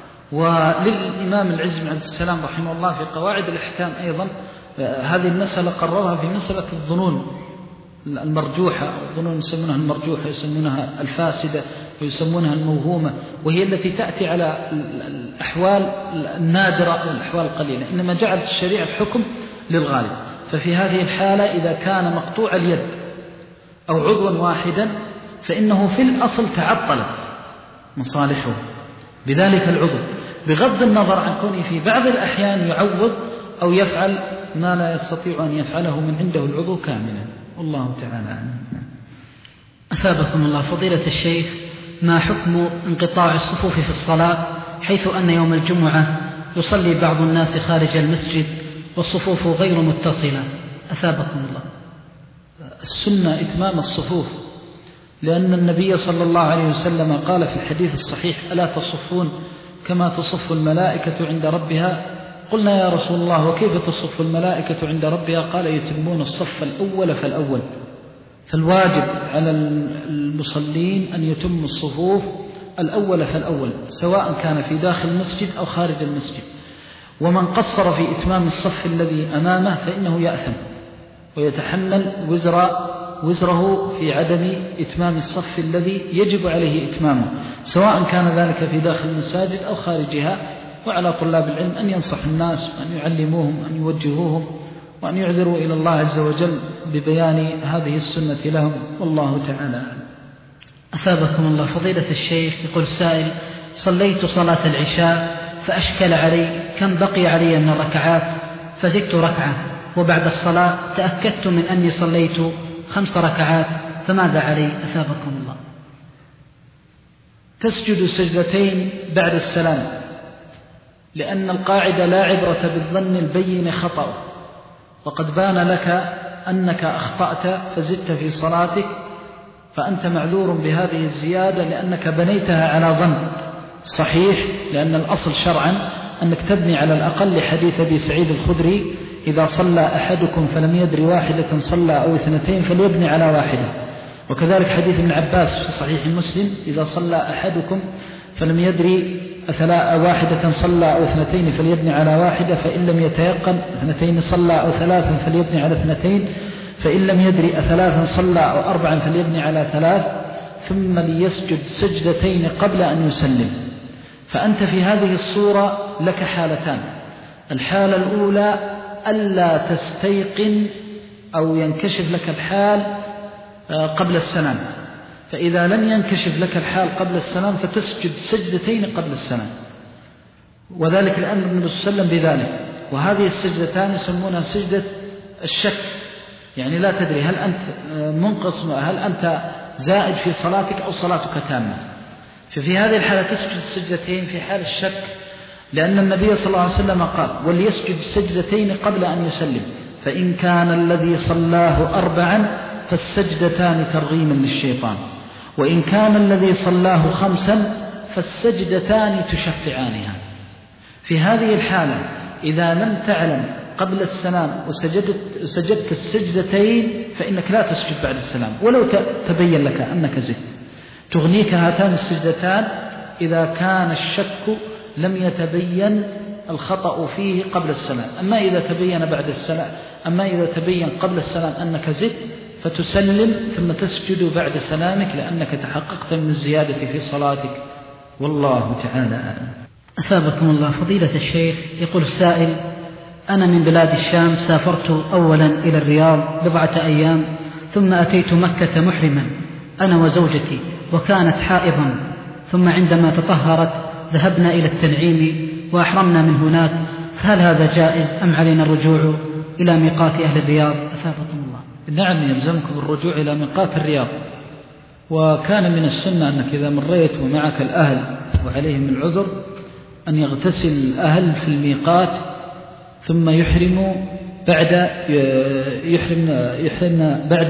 وللإمام العز بن عبد السلام رحمه الله في قواعد الأحكام أيضا هذه المسألة قررها في مسألة الظنون المرجوحة، الظنون يسمونها المرجوحة، يسمونها الفاسدة، ويسمونها الموهومة، وهي التي تأتي على الأحوال النادرة والأحوال القليلة، إنما جعلت الشريعة الحكم للغالب. ففي هذه الحالة إذا كان مقطوع اليد أو عضوا واحدا فإنه في الأصل تعطلت مصالحه بذلك العضو، بغض النظر عن كونه في بعض الأحيان يعوض أو يفعل ما لا يستطيع أن يفعله من عنده العضو كاملا، والله تعالى عنه. أثابكم الله فضيلة الشيخ، ما حكم انقطاع الصفوف في الصلاة، حيث أن يوم الجمعة يصلي بعض الناس خارج المسجد والصفوف غير متصلة؟ أثابكم الله. السنة إتمام الصفوف، لأن النبي صلى الله عليه وسلم قال في الحديث الصحيح: ألا تصفون كما تصف الملائكة عند ربها؟ قلنا يا رسول الله وكيف تصف الملائكة عند ربها؟ قال: يتمون الصف الأول فالأول. فالواجب على المصلين أن يتم الصفوف الأول فالأول، سواء كان في داخل المسجد أو خارج المسجد. ومن قصر في إتمام الصف الذي أمامه فإنه يأثم ويتحمل وزر وزره في عدم إتمام الصف الذي يجب عليه إتمامه، سواء كان ذلك في داخل المساجد أو خارجها. وعلى طلاب العلم أن ينصح الناس وأن يعلموهم وأن يوجهوهم وأن يعذروا إلى الله عز وجل ببيان هذه السنة لهم، والله تعالى أعلم. أثابكم الله فضيلة الشيخ، يقول سائل: صليت صلاة العشاء فأشكل علي كم بقي علي من الركعات فزدت ركعة، وبعد الصلاة تأكدت من أني صليت خمس ركعات، فماذا علي؟ أثابكم الله. تسجد سجدتين بعد السلام، لأن القاعدة لا عبرة بالظن البين خطأ، وقد بان لك أنك أخطأت فزدت في صلاتك، فأنت معذور بهذه الزيادة لأنك بنيتها على ظن صحيح، لأن الأصل شرعا أنك تبني على الأقل حديث أبي سعيد الخدري: إذا صلى أحدكم فلم يدري واحدة صلى أو اثنتين فليبني على واحدة. وكذلك حديث ابن عباس في صحيح مسلم: إذا صلى أحدكم فلم يدري واحدة صلى أو اثنتين فليبني على واحدة، فإن لم يتيقن اثنتين صلى أو ثلاثا فليبني على اثنتين، فإن لم يدري ثلاثا صلى أو أربعا فليبني على ثلاث، ثم ليسجد سجدتين قبل أن يسلم. فأنت في هذه الصورة لك حالتان: الحالة الأولى ألا تستيقن أو ينكشف لك الحال قبل السلام، فإذا لم ينكشف لك الحال قبل السلام فتسجد سجدتين قبل السلام، وذلك لأن النبي صلى الله عليه وسلم بذلك. وهذه السجدتان يسمونها سجدة الشك، يعني لا تدري هل أنت منقص، هل أنت زائد في صلاتك أو صلاتك تامة. ففي هذه الحالة تسجد السجدتين في حال الشك، لأن النبي صلى الله عليه وسلم قال: وليسجد سجدتين قبل أن يسلم، فإن كان الذي صلاه أربعا فالسجدتان ترغيما للشيطان، وإن كان الذي صلاه خمسا فالسجدتان تشفعانها. في هذه الحالة إذا لم تعلم قبل السلام وسجدت, وسجدت السجدتين فإنك لا تسجد بعد السلام ولو تبين لك أنك زدت، تغنيك هاتان السجدتان إذا كان الشك لم يتبين الخطأ فيه قبل السلام. أما إذا تبين بعد السلام أما إذا تبين قبل السلام أنك زدت فتسلم ثم تسجد بعد سلامك، لأنك تحققت من الزيادة في صلاتك، والله تعالى أعلم. أثابكم الله فضيلة الشيخ، يقول السائل: أنا من بلاد الشام، سافرت أولا إلى الرياض بضعة أيام، ثم أتيت مكة محرما أنا وزوجتي، وكانت حائضا، ثم عندما تطهرت ذهبنا إلى التنعيم وأحرمنا من هناك، فهل هذا جائز أم علينا الرجوع إلى ميقات أهل الرياض؟ أثابكم الله. نعم، يلزمكم الرجوع إلى ميقات الرياض، وكان من السنة أنك إذا مريت ومعك الأهل وعليهم العذر أن يغتسل الأهل في الميقات ثم يحرم بعد يحرم يحرم بعد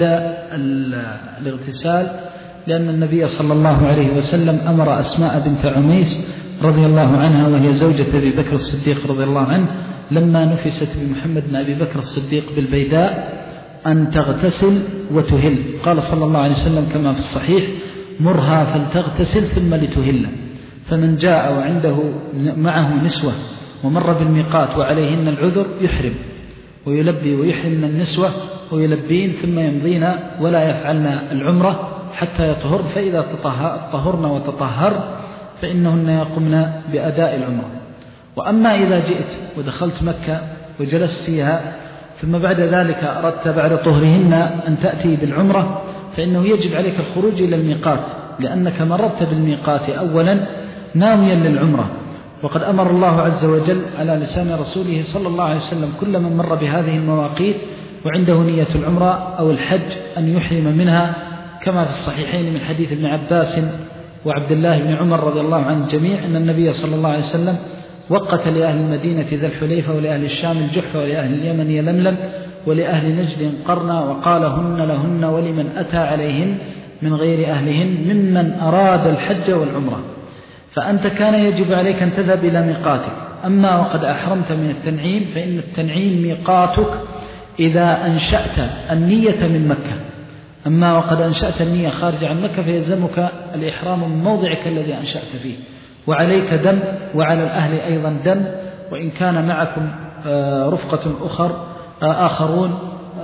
الاغتسال، لأن النبي صلى الله عليه وسلم أمر أسماء بنت عميس رضي الله عنها وهي زوجة أبي بكر الصديق رضي الله عنه لما نفست بمحمد بن أبي بكر الصديق بالبيداء أن تغتسل وتهل. قال صلى الله عليه وسلم كما في الصحيح: مرها فلتغتسل ثم لتهل. فمن جاء وعنده معه نسوة ومر بالميقات وعليهن العذر يحرم ويلبي ويحرمن النسوة ويلبين ثم يمضين ولا يفعلن العمرة حتى يطهر، فإذا طهرن وتطهر فإنهن يقمن بأداء العمرة. وأما إذا جئت ودخلت مكة وجلست فيها ثم بعد ذلك أردت بعد طهرهن أن تأتي بالعمرة فإنه يجب عليك الخروج إلى الميقات، لأنك مررت بالميقات أولا ناويا للعمرة. وقد أمر الله عز وجل على لسان رسوله صلى الله عليه وسلم كل من مر بهذه المواقيت وعنده نية العمرة أو الحج أن يحرم منها، كما في الصحيحين من حديث ابن عباس وعبد الله بن عمر رضي الله عن الجميع أن النبي صلى الله عليه وسلم وقت لأهل المدينة ذا الحليفة ولأهل الشام الجحفة ولأهل اليمن يلملم ولأهل نجد قرنا، وقال: هن لهن ولمن أتى عليهن من غير أهلهن ممن أراد الحج والعمرة. فأنت كان يجب عليك أن تذهب إلى ميقاتك. أما وقد أحرمت من التنعيم فإن التنعيم ميقاتك إذا أنشأت النية من مكة. أما وقد أنشأت النية خارج عن مكة فيلزمك الإحرام من موضعك الذي أنشأت فيه، وعليك دم وعلى الأهل أيضا دم، وإن كان معكم رفقة أخر آخرون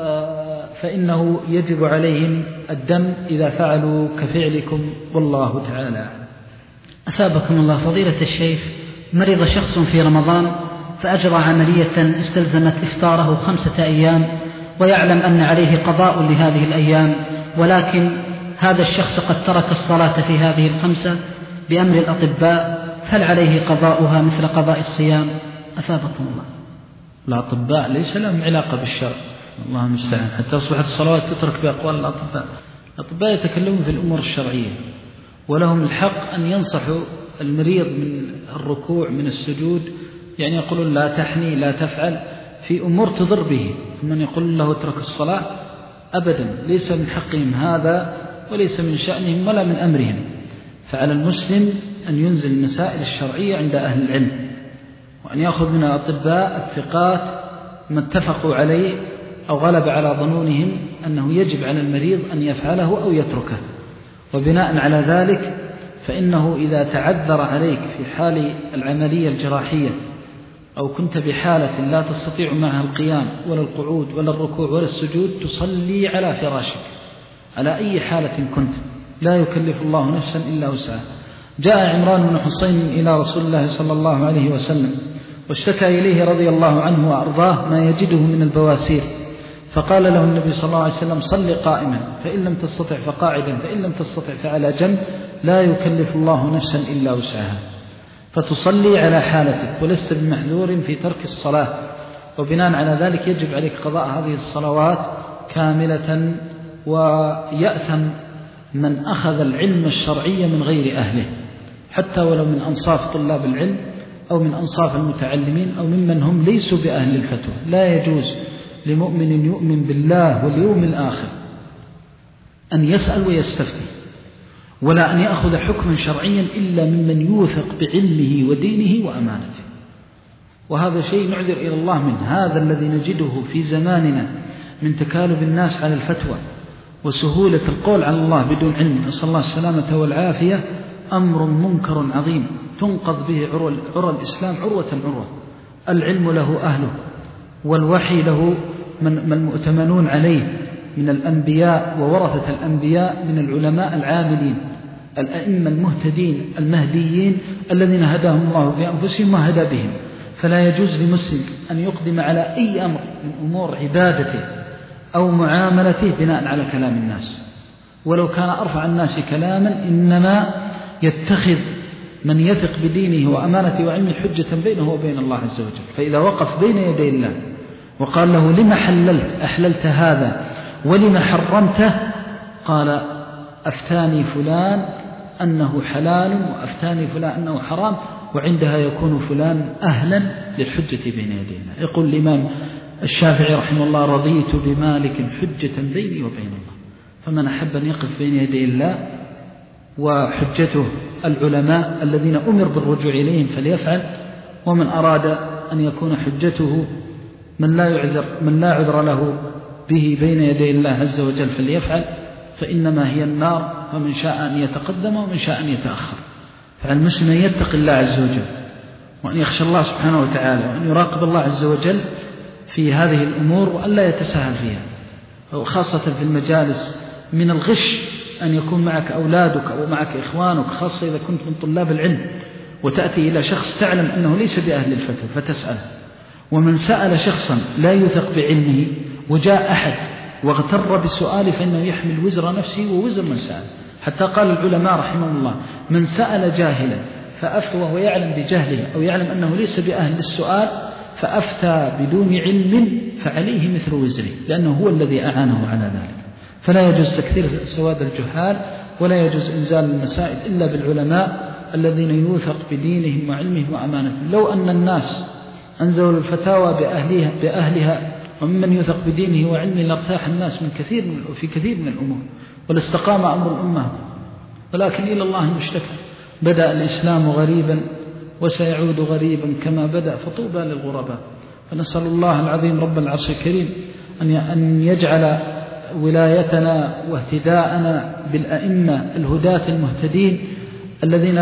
فإنه يجب عليهم الدم إذا فعلوا كفعلكم، والله تعالى. أثابكم الله. فضيلة الشيخ، مرض شخص في رمضان فأجرى عملية استلزمت إفطاره خمسة أيام ويعلم أن عليه قضاء لهذه الأيام، ولكن هذا الشخص قد ترك الصلاة في هذه الخمسة بأمر الأطباء، هل عليه قضاؤها مثل قضاء الصيام؟ أثابكم الله. الأطباء ليس لهم علاقة بالشرع، الله المستعان، حتى أصبحت الصلوات تترك بأقوال الأطباء. الأطباء يتكلمون في الأمور الشرعية ولهم الحق أن ينصحوا المريض من الركوع من السجود، يعني يقولون لا تحني لا تفعل في أمور تضر به. من يقول له اترك الصلاة أبدا، ليس من حقهم هذا وليس من شأنهم ولا من أمرهم. فعلى المسلم أن ينزل المسائل الشرعية عند أهل العلم، وأن يأخذ من الأطباء الثقات ما اتفقوا عليه أو غلب على ظنونهم أنه يجب على المريض أن يفعله أو يتركه. وبناء على ذلك فإنه إذا تعذر عليك في حال العملية الجراحية أو كنت بحالة لا تستطيع معها القيام ولا القعود ولا الركوع ولا السجود، تصلي على فراشك على أي حالة كنت، لا يكلف الله نفسا إلا وسعها. جاء عمران بن حسين إلى رسول الله صلى الله عليه وسلم واشتكى إليه رضي الله عنه وأرضاه ما يجده من البواسير، فقال له النبي صلى الله عليه وسلم: صل قائما، فإن لم تستطع فقاعدا، فإن لم تستطع فعلى جنب، لا يكلف الله نفسا إلا وسعها. فتصلي على حالتك ولست بمحذور في ترك الصلاة، وبناء على ذلك يجب عليك قضاء هذه الصلوات كاملة. ويأثم من أخذ العلم الشرعي من غير أهله، حتى ولو من أنصاف طلاب العلم أو من أنصاف المتعلمين أو ممن هم ليسوا بأهل الفتوى. لا يجوز لمؤمن يؤمن بالله واليوم الآخر أن يسأل ويستفتي، ولا أن يأخذ حكما شرعيا إلا ممن يوثق بعلمه ودينه وأمانته. وهذا شيء نعذر إلى الله منه. هذا الذي نجده في زماننا من تكالب الناس على الفتوى وسهولة القول على الله بدون علم، نسأل الله السلامة والعافية، أمر منكر عظيم تنقض به عرى الإسلام عروة عروة. العلم له أهله، والوحي له من المؤتمنون عليه من الأنبياء وورثة الأنبياء من العلماء العاملين الأئمة المهتدين المهديين الذين هداهم الله في أنفسهم وهدى بهم. فلا يجوز لمسلم أن يقدم على أي أمر من أمور عبادته أو معاملته بناء على كلام الناس، ولو كان أرفع الناس كلاما، إنما يتخذ من يثق بدينه وأمانته وعلمه حجة بينه وبين الله عز وجل. فإذا وقف بين يدي الله وقال له: لما حللت أحللت هذا ولما حرمته؟ قال: أفتاني فلان أنه حلال وأفتاني فلان أنه حرام، وعندها يكون فلان أهلا للحجة بين يدينا. يقول الإمام الشافعي رحمه الله: رضيت بمالك حجة بيني وبين الله. فمن أحب أن يقف بين يدي الله وحجته العلماء الذين أمر بالرجوع إليهم فليفعل، ومن أراد أن يكون حجته من لا يعذر من لا عذر له به بين يدي الله عز وجل فليفعل، فإنما هي النار، فمن شاء أن يتقدم ومن شاء أن يتأخر. فالمسلم أن يتقي الله عز وجل وأن يخشى الله سبحانه وتعالى وأن يراقب الله عز وجل في هذه الأمور وأن لا يتساهل فيها، وخاصة في المجالس. من الغش أن يكون معك أولادك أو معك إخوانك، خاصة إذا كنت من طلاب العلم، وتأتي إلى شخص تعلم أنه ليس بأهل الفتوى فتسأل. ومن سأل شخصا لا يثق بعلمه وجاء أحد واغتر بسؤاله فإنه يحمل وزر نفسه ووزر من سأل. حتى قال العلماء رحمه الله: من سأل جاهلا فأفتى وهو يعلم بجهله أو يعلم أنه ليس بأهل السؤال فأفتى بدون علم فعليه مثل وزره، لأنه هو الذي أعانه على ذلك. فلا يجوز تكثير سواد الجهال، ولا يجوز إنزال المسائل إلا بالعلماء الذين يوثق بدينهم وعلمهم وأمانتهم. لو أن الناس أنزلوا الفتاوى بأهلها, بأهلها وممن يوثق بدينه وعلمه لارتاح الناس من كثير من في كثير من الأمور ولاستقام أمر الأمة، ولكن إلى الله المشتكى. بدأ الإسلام غريبا وسيعود غريبا كما بدأ، فطوبى للغرباء. فنسأل الله العظيم رب العرش الكريم أن يجعل ولايتنا واهتداءنا بالأئمة الهداة المهتدين الذين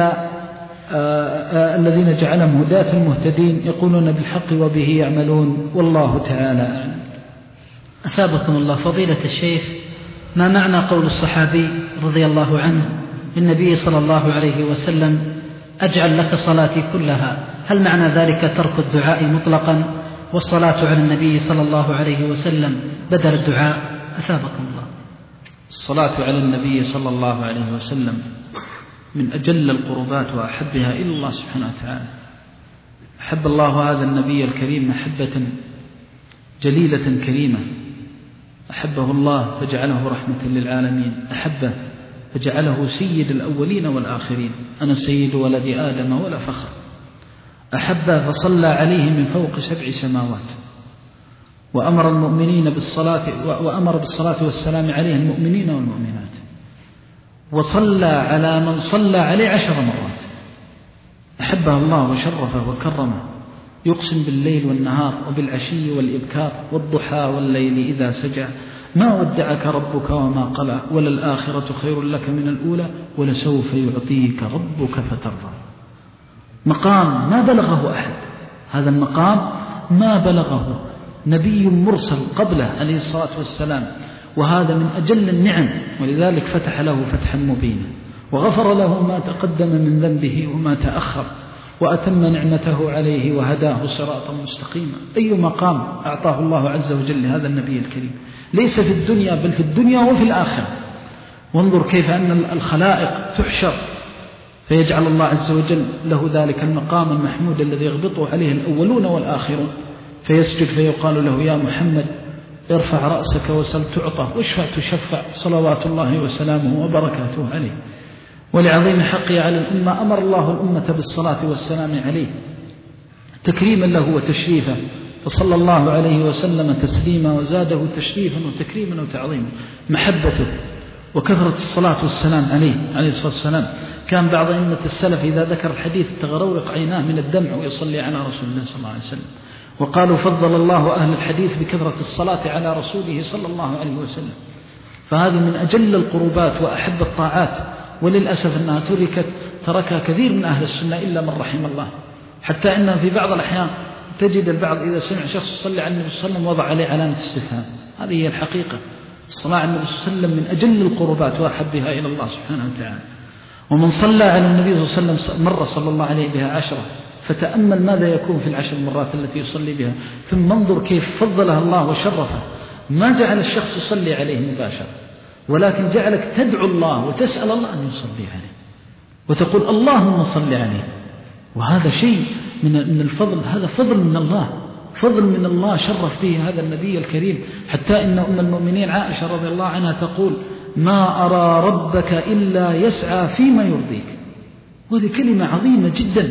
آه الذين جعلهم هداة المهتدين يقولون بالحق وبه يعملون، والله تعالى أعلم. أثابكم الله فضيلة الشيخ، ما معنى قول الصحابي رضي الله عنه للنبي صلى الله عليه وسلم: أجعل لك صلاتي كلها؟ هل معنى ذلك ترك الدعاء مطلقا والصلاة على النبي صلى الله عليه وسلم بدل الدعاء؟ أثابكم الله. الصلاة على النبي صلى الله عليه وسلم من أجل القربات وأحبها إلى الله سبحانه وتعالى. أحب الله هذا النبي الكريم محبة جليلة كريمة، أحبه الله فجعله رحمة للعالمين، أحبه فجعله سيد الأولين والآخرين، أنا سيد ولد آدم ولا فخر. أحبه فصلى عليه من فوق سبع سماوات، وأمر المؤمنين بالصلاة وأمر بالصلاة والسلام عليه المؤمنين والمؤمنات، وصلى على من صلى عليه عشر مرات. أحبه الله وشرفه وكرمه، يقسم بالليل والنهار وبالعشي والإبكار والضحى والليل إذا سجى ما ودعك ربك وما قلى، وللآخرة خير لك من الأولى ولسوف يعطيك ربك فترضى. مقام ما بلغه أحد، هذا المقام ما بلغه نبي مرسل قبله عليه الصلاة والسلام، وهذا من أجل النعم، ولذلك فتح له فتحا مبينا وغفر له ما تقدم من ذنبه وما تأخر، وأتم نعمته عليه وهداه صراطا مستقيما. أي مقام أعطاه الله عز وجل لهذا النبي الكريم، ليس في الدنيا بل في الدنيا وفي الآخرة. وانظر كيف أن الخلائق تحشر فيجعل الله عز وجل له ذلك المقام المحمود الذي يغبطه عليه الأولون والآخرون، فيسجد فيقال له: يا محمد ارفع رأسك وسل تعطى واشفع تشفع، صلوات الله وسلامه وبركاته عليه. ولعظيم حقه على الأمة أمر الله الأمة بالصلاة والسلام عليه تكريما له وتشريفا، فصلى الله عليه وسلم تسليما وزاده تشريفا وتكريما وتعظيما. محبته وكثرة الصلاة والسلام عليه عليه الصلاة والسلام. كان بعض أئمة السلف إذا ذكر الحديث تغرورق عيناه من الدمع ويصلي على رسول الله صلى الله عليه وسلم، وقالوا: فضل الله أهل الحديث بكثرة الصلاة على رسوله صلى الله عليه وسلم. فهذه من أجل القربات وأحب الطاعات، وللأسف أنها تركت تركها كثير من أهل السنة إلا من رحم الله، حتى أنها في بعض الأحيان تجد البعض إذا سمع شخص يصلي على النبي صلى الله عليه وسلم وضع عليه علامة استفهام. هذه هي الحقيقة. الصلاة على النبي صلى الله عليه وسلم من أجل القربات وأحبها إلى الله سبحانه وتعالى. ومن صلى على النبي صلى الله عليه وسلم مرة صلى الله عليه بها عشرة، فتأمل ماذا يكون في العشر مرات التي يصلي بها، ثم انظر كيف فضلها الله وشرفها. ما جعل الشخص يصلي عليه مباشرة، ولكن جعلك تدعو الله وتسأل الله أن يصلي عليه وتقول: اللهم صل عليه. وهذا شيء من الفضل، هذا فضل من الله، فضل من الله شرف به هذا النبي الكريم. حتى إن أم المؤمنين عائشة رضي الله عنها تقول: ما أرى ربك إلا يسعى فيما يرضيك. وهذه كلمة عظيمة جدا،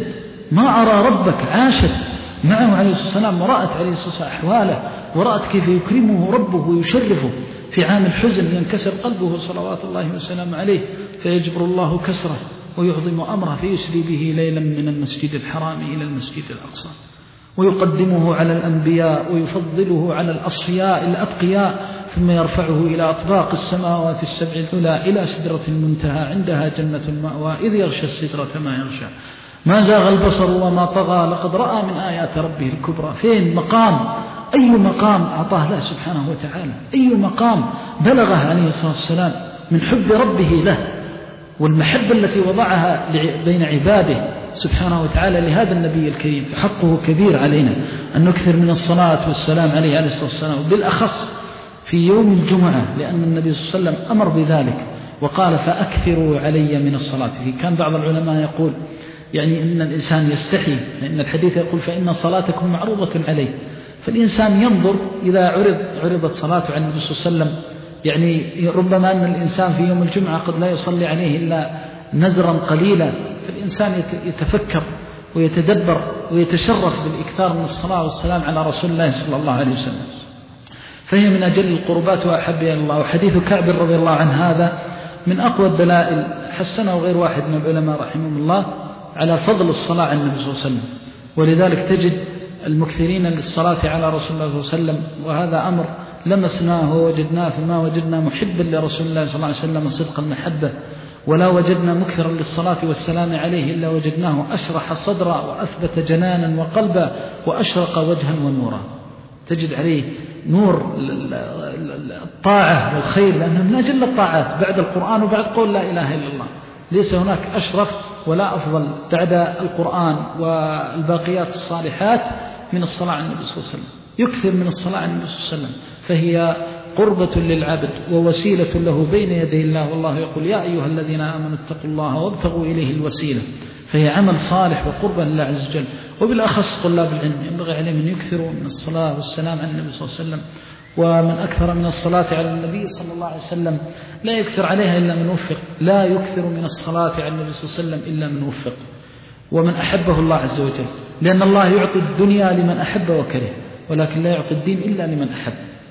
ما أرى ربك. عاشت معه عليه الصلاة والسلام ورأت عليه الصلاة والسلام أحواله، ورأت كيف يكرمه ربه ويشرفه في عام الحزن، ينكسر قلبه صلوات الله وسلامه عليه فيجبر الله كسره ويعظم أمره فيسري به ليلا من المسجد الحرام إلى المسجد الأقصى، ويقدمه على الأنبياء ويفضله على الأصفياء الأتقياء، ثم يرفعه إلى أطباق السماوات السبع العلى إلى سدرة المنتهى عندها جنة المأوى إذ يغشى السدرة ما يغشى ما زاغ البصر وما طغى لقد رأى من آيات ربه الكبرى. فين مقام؟ أي مقام أعطاه الله سبحانه وتعالى؟ أي مقام بلغه عليه الصلاة والسلام من حب ربه له والمحبة التي وضعها بين عباده سبحانه وتعالى لهذا النبي الكريم. فحقه كبير علينا أن نكثر من الصلاة والسلام عليه عليه الصلاة والسلام، وبالأخص في يوم الجمعة، لأن النبي صلى الله عليه وسلم أمر بذلك وقال فأكثروا علي من الصلاة فيه. كان بعض العلماء يقول يعني إن الإنسان يستحي، لأن الحديث يقول فإن صلاتكم معروضة عليه، فالإنسان ينظر إذا عرض عرضت صلاته عن النبي صلى الله عليه وسلم، يعني ربما أن الإنسان في يوم الجمعة قد لا يصلي عليه إلا نزرا قليلا، فالإنسان يتفكر ويتدبر ويتشرف بالإكثار من الصلاة والسلام على رسول الله صلى الله عليه وسلم، فهي من أجل القربات وأحبها إلى الله. وحديث كعب رضي الله عنه هذا من أقوى الدلائل، حسنه غير واحد من العلماء رحمهم الله، على فضل الصلاة على النبي صلى الله عليه وسلم. ولذلك تجد المكثرين للصلاة على رسول الله صلى الله عليه وسلم، وهذا أمر لمسناه ووجدناه، فما وجدنا محبا لرسول الله صلى الله عليه وسلم صدق المحبة، ولا وجدنا مكثرا للصلاة والسلام عليه إلا وجدناه أشرح صدرا وأثبت جنانا وقلبا وأشرق وجها ونورا. تجد عليه نور الطاعة والخير، لأنه من أجل الطاعات بعد القرآن وبعد قول لا إله إلا الله، ليس هناك أشرف ولا أفضل بعد القرآن والباقيات الصالحات من الصلاة على النبي صلى الله عليه وسلم. يكثر من الصلاة على النبي صلى الله عليه وسلم، فهي قربة للعبد ووسيلة له بين يدي الله، والله يقول يا أيها الذين آمنوا اتقوا الله وابتغوا إليه الوسيلة، فهي عمل صالح وقربة لله عز وجل. وبالأخص طلاب العلم ينبغي عليهم أن يكثروا من الصلاة والسلام على النبي صلى الله عليه وسلم، ومن أكثر من الصلاة على النبي صلى الله عليه وسلم لا يكثر عليها إلا من وفق، لا يكثر من الصلاة على النبي صلى الله عليه وسلم إلا من وفق ومن أحبه الله عز وجل، لأن الله يعطي الدنيا لمن أحب وكره، ولكن لا يعطي الدين إلا لمن أحب.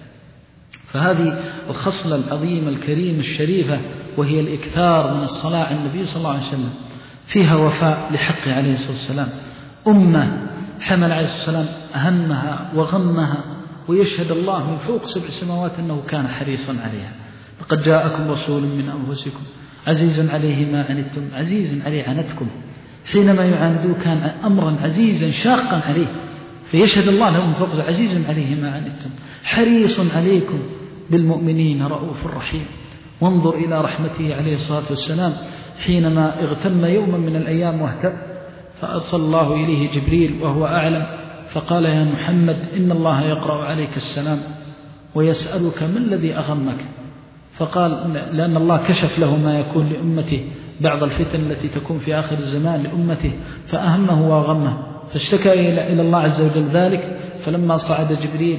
فهذه الخصلة العظيمة الكريمة الشريفة، وهي الإكثار من الصلاة على النبي صلى الله عليه وسلم، فيها وفاء لحقه عليه الصلاة والسلام. أمة حمل عليه الصلاة والسلام أهمها وغمها، ويشهد الله من فوق سبع سماوات أنه كان حريصا عليها. لقد جاءكم رسول من أنفسكم عزيز عليه ما عنتم عزيز عليه عنتكم. حينما يعاندوه كان أمرا عزيزا شاقا عليه، فيشهد الله له من فوق عزيز عليه ما عنتم حريص عليكم بالمؤمنين رؤوف رحيم. وانظر إلى رحمته عليه الصلاة والسلام حينما اغتم يوما من الأيام واهتم، فأرسل الله إليه جبريل وهو أعلم، فقال يا محمد إن الله يقرأ عليك السلام ويسألك ما الذي أغمك، فقال لأن الله كشف له ما يكون لأمته بعض الفتن التي تكون في آخر الزمان لأمته، فأهمه وأغمه، فاشتكى إلى الله عز وجل ذلك. فلما صعد جبريل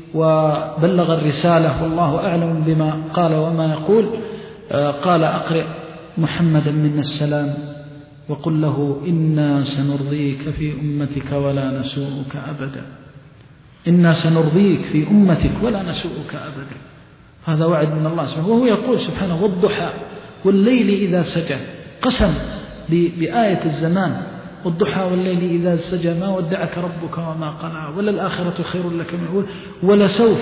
وبلغ الرسالة والله أعلم بما قال وما يقول، قال أقرئ محمدا منا السلام وقل له إنا سنرضيك في أمتك ولا نسوءك أبدا. إنا سنرضيك في أمتك ولا نسوءك أبدا، هذا وعد من الله سبحانه. وهو يقول سبحانه والضحى والليل إذا سجى، قسم بآية الزمان، والضحى والليل إذا سجى ما ودعك ربك وما قلع وللآخرة خير لك من الأولى ولسوف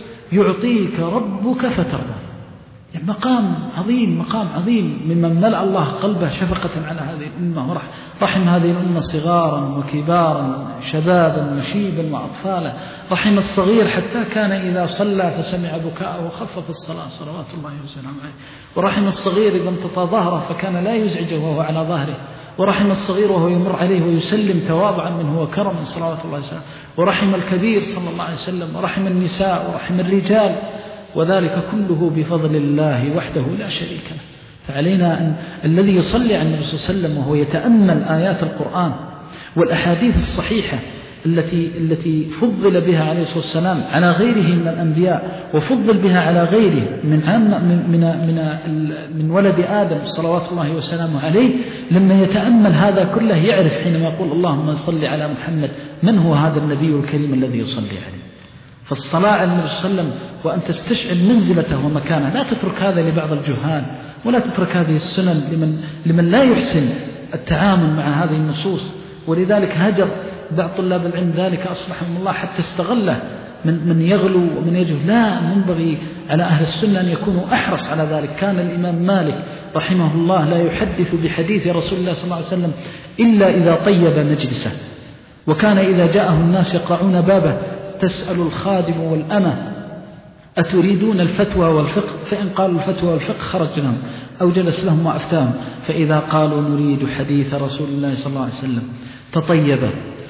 يعطيك ربك فترضى. يعني مقام عظيم، مقام عظيم ممن ملأ الله قلبه شفقة على هذه الأمة، ورحم هذه الأمة صغارا وكبارا شبابا وشيبا وأطفالا، رحم الصغير حتى كان إذا صلى فسمع بكاءه وخفف الصلاة صلوات الله وسلامه عليه، ورحم الصغير إذا امتطى ظهره فكان لا يزعجه وهو على ظهره، ورحم الصغير وهو يمر عليه ويسلم تواضعا منه وكرما صلوات الله وسلامه، ورحم الكبير صلى الله عليه وسلم، ورحم النساء ورحم الرجال، وذلك كله بفضل الله وحده لا شريك له. فعلينا أن الذي يصلي على النبي صلى الله عليه وسلم وهو يتأمل آيات القرآن والأحاديث الصحيحة التي التي فضل بها عليه الصلاة والسلام على غيره من الأنبياء، وفضل بها على غيره من عامة من من من, من ولد آدم صلوات الله وسلامه عليه، لما يتأمل هذا كله يعرف حينما يقول اللهم صل على محمد من هو هذا النبي الكريم الذي يصلي عليه. فالصلاة على النبي صلى الله عليه وسلم وأن تستشعر منزلته ومكانه، لا تترك هذا لبعض الجهال، ولا تترك هذه السنن لمن لمن لا يحسن التعامل مع هذه النصوص. ولذلك هجر بعض طلاب العلم ذلك أصلحهم الله حتى استغله من من يغلو ومن يجهل. لا، ينبغي على أهل السنة أن يكونوا أحرص على ذلك. كان الإمام مالك رحمه الله لا يحدث بحديث رسول الله صلى الله عليه وسلم إلا إذا طيب مجلسه، وكان إذا جاءه الناس يقرعون بابه تسأل الخادم والأمة أتريدون الفتوى والفقه؟ فإن قالوا الفتوى والفقه خرج لهم أو جلس لهم وأفتاهم، فإذا قالوا نريد حديث رسول الله صلى الله عليه وسلم تطيب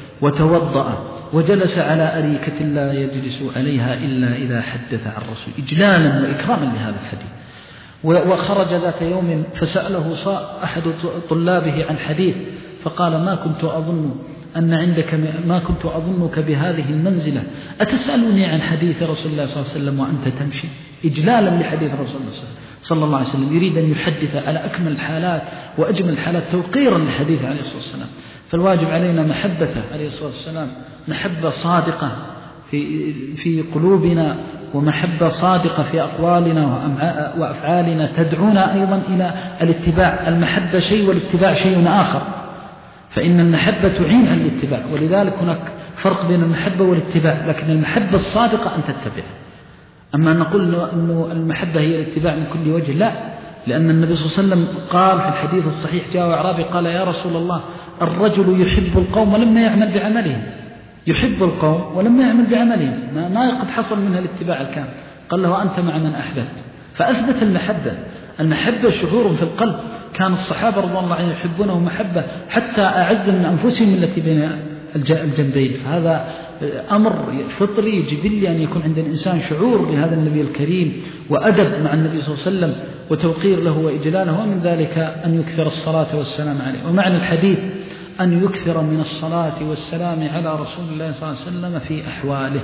وتوضأ وجلس على أريكة لا يجلس عليها إلا إذا حدث عن رسول، إجلالا وإكراما لهذا الحديث. وخرج ذات يوم فسأله أحد طلابه عن حديث فقال ما كنت أظن أن عندك ما كنت أظنك بهذه المنزلة، أتسألني عن حديث رسول الله صلى الله عليه وسلم وأنت تمشي؟ إجلالا لحديث رسول الله صلى الله عليه وسلم، يريد أن يحدث على أكمل الحالات وأجمل الحالات توقيرا لحديث عليه الصلاة والسلام. فالواجب علينا محبته عليه الصلاة والسلام، محبة صادقة في في قلوبنا، ومحبة صادقة في أقوالنا وأفعالنا تدعونا أيضا إلى الاتباع. المحبة شيء والاتباع شيء آخر، فإن المحبة تعين على الاتباع، ولذلك هناك فرق بين المحبة والاتباع. لكن المحبة الصادقة أن تتبع. أما أن نقول أن المحبة هي الاتباع من كل وجه، لا، لأن النبي صلى الله عليه وسلم قال في الحديث الصحيح جاء أعرابي قال يا رسول الله الرجل يحب القوم ولما يعمل بعملهم، يحب القوم ولما يعمل بعملهم، ما, ما قد حصل منها الاتباع الكامل. قال له أنت مع من أحببت، فأثبت المحبة. المحبة شعور في القلب، كان الصحابة رضي الله عنهم يحبونه محبة حتى أعز من أنفسهم التي بين الجنبين. هذا أمر فطري جبلي أن يكون عند الإنسان شعور بهذا النبي الكريم وأدب مع النبي صلى الله عليه وسلم وتوقير له وإجلاله، ومن ذلك أن يكثر الصلاة والسلام عليه. ومعنى الحديث أن يكثر من الصلاة والسلام على رسول الله صلى الله عليه وسلم في أحواله،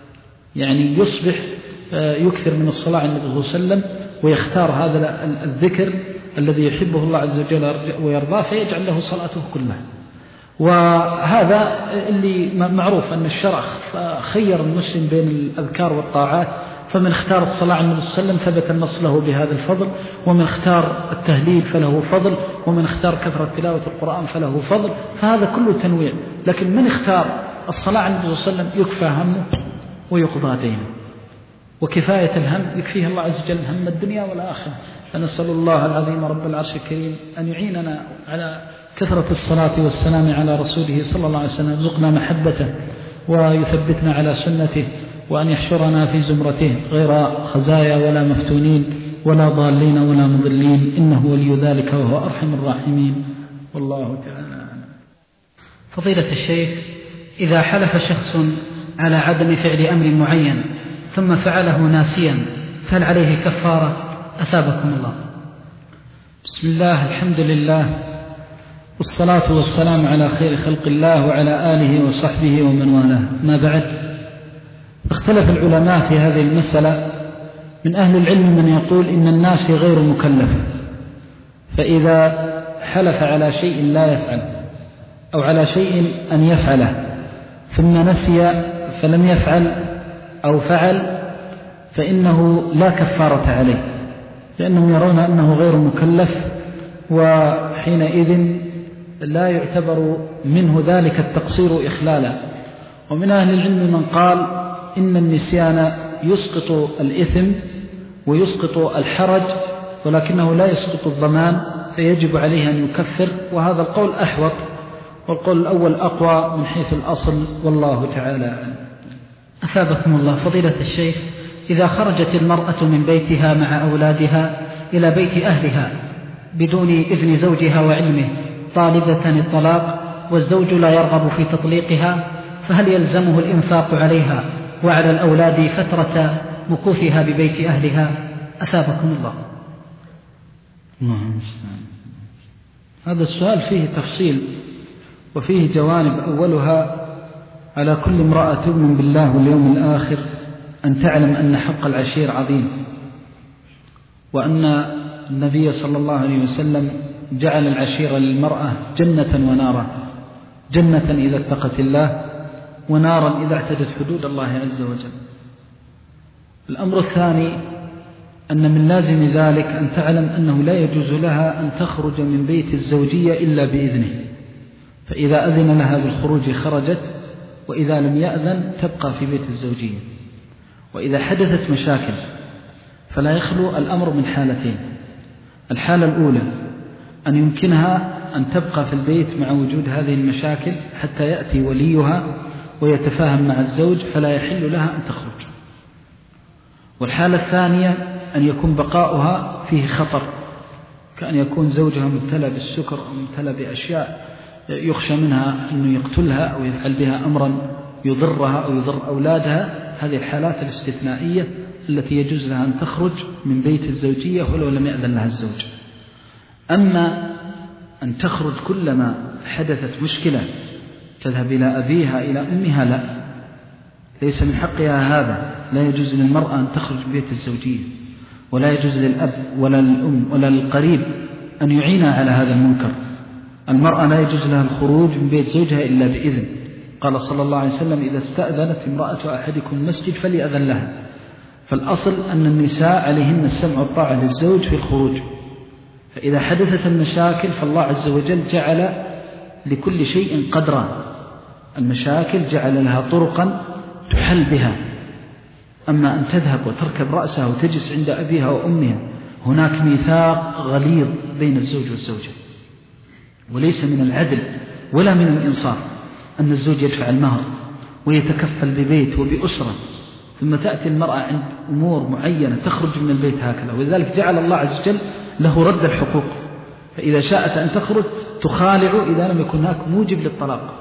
يعني يصبح يكثر من الصلاة على النبي صلى الله عليه وسلم ويختار هذا الذكر الذي يحبه الله عز وجل ويرضاه فيجعل له صلاته كلها. وهذا اللي معروف أن الشرع خير المسلم بين الأذكار والطاعات، فمن اختار الصلاة على النبي صلى الله عليه وسلم ثبت النص له بهذا الفضل، ومن اختار التهليل فله فضل، ومن اختار كثرة تلاوة القرآن فله فضل. فهذا كله تنويع. لكن من اختار الصلاة على النبي صلى الله عليه وسلم يكفى همه ويقضى دينه، وكفاية الهم يكفيه الله عز وجل هم الدنيا والآخرة. فنسأل الله العظيم رب العرش الكريم أن يعيننا على كثرة الصلاة والسلام على رسوله صلى الله عليه وسلم، يرزقنا محبته ويثبتنا على سنته، وأن يحشرنا في زمرته غير خزايا ولا مفتونين ولا ضالين ولا مضلين، إنه ولي ذلك وهو أرحم الراحمين. والله تعالى. فضيلة الشيخ، إذا حلف شخص على عدم فعل أمر معين ثم فعله ناسيا فهل عليه كفارة؟ أثابكم الله. بسم الله، الحمد لله، والصلاة والسلام على خير خلق الله وعلى آله وصحبه ومن والاه، ما بعد. اختلف العلماء في هذه المسألة. من أهل العلم من يقول إن الناس غير مكلف، فإذا حلف على شيء لا يفعل أو على شيء أن يفعله ثم نسي فلم يفعل أو فعل فإنه لا كفارة عليه، لأنهم يرون أنه غير مكلف، وحينئذ لا يعتبر منه ذلك التقصير إخلالا. ومن أهل العلم من قال إن النسيان يسقط الإثم ويسقط الحرج، ولكنه لا يسقط الضمان، فيجب عليه أن يكفر، وهذا القول أحوط، والقول الأول أقوى من حيث الأصل، والله تعالى أعلم. أثابكم الله. فضيلة الشيخ، إذا خرجت المرأة من بيتها مع أولادها إلى بيت أهلها بدون إذن زوجها وعلمه طالبة الطلاق، والزوج لا يرغب في تطليقها، فهل يلزمه الإنفاق عليها وعلى الأولاد فترة مكوثها ببيت أهلها؟ أثابكم الله. هذا السؤال فيه تفصيل وفيه جوانب. أولها على كل امرأة تؤمن بالله واليوم الآخر أن تعلم أن حق العشير عظيم، وأن النبي صلى الله عليه وسلم جعل العشير للمرأة جنة ونارا، جنة إذا اتقت الله، ونارا إذا اعتدت حدود الله عز وجل. الأمر الثاني أن من لازم ذلك أن تعلم أنه لا يجوز لها أن تخرج من بيت الزوجية إلا بإذنه، فإذا أذن لها بالخروج خرجت، وإذا لم يأذن تبقى في بيت الزوجية. وإذا حدثت مشاكل فلا يخلو الأمر من حالتين: الحالة الأولى أن يمكنها أن تبقى في البيت مع وجود هذه المشاكل حتى يأتي وليها ويتفاهم مع الزوج فلا يحل لها أن تخرج. والحالة الثانية أن يكون بقاؤها فيه خطر، كأن يكون زوجها مبتلى بالسكر أو مبتلى بأشياء يخشى منها أنه يقتلها أو يفعل بها أمرا يضرها أو يضر أولادها. هذه الحالات الاستثنائية التي يجوز لها أن تخرج من بيت الزوجية ولو لم يأذن لها الزوج. أما أن تخرج كلما حدثت مشكلة تذهب إلى أبيها إلى أمها، لا، ليس من حقها هذا. لا يجوز للمرأة أن تخرج من بيت الزوجية، ولا يجوز للأب ولا للأم ولا للقريب أن يعينها على هذا المنكر. المرأة لا يجوز لها الخروج من بيت زوجها إلا بإذن. قال صلى الله عليه وسلم: إذا استأذنت امرأة أحدكم المسجد فليأذن لها. فالأصل أن النساء عليهن السمع والطاعة للزوج في الخروج، فإذا حدثت المشاكل فالله عز وجل جعل لكل شيء قدرا، المشاكل جعل لها طرقا تحل بها. أما أن تذهب وتركب رأسها وتجلس عند أبيها وأمها، هناك ميثاق غليظ بين الزوج والزوجة، وليس من العدل ولا من الإنصاف أن الزوج يدفع المهر ويتكفل ببيت وبأسرة، ثم تأتي المرأة عند أمور معينة تخرج من البيت هكذا. ولذلك جعل الله عز وجل له رد الحقوق، فإذا شاءت أن تخرج تخالع إذا لم يكن هناك موجب للطلاق.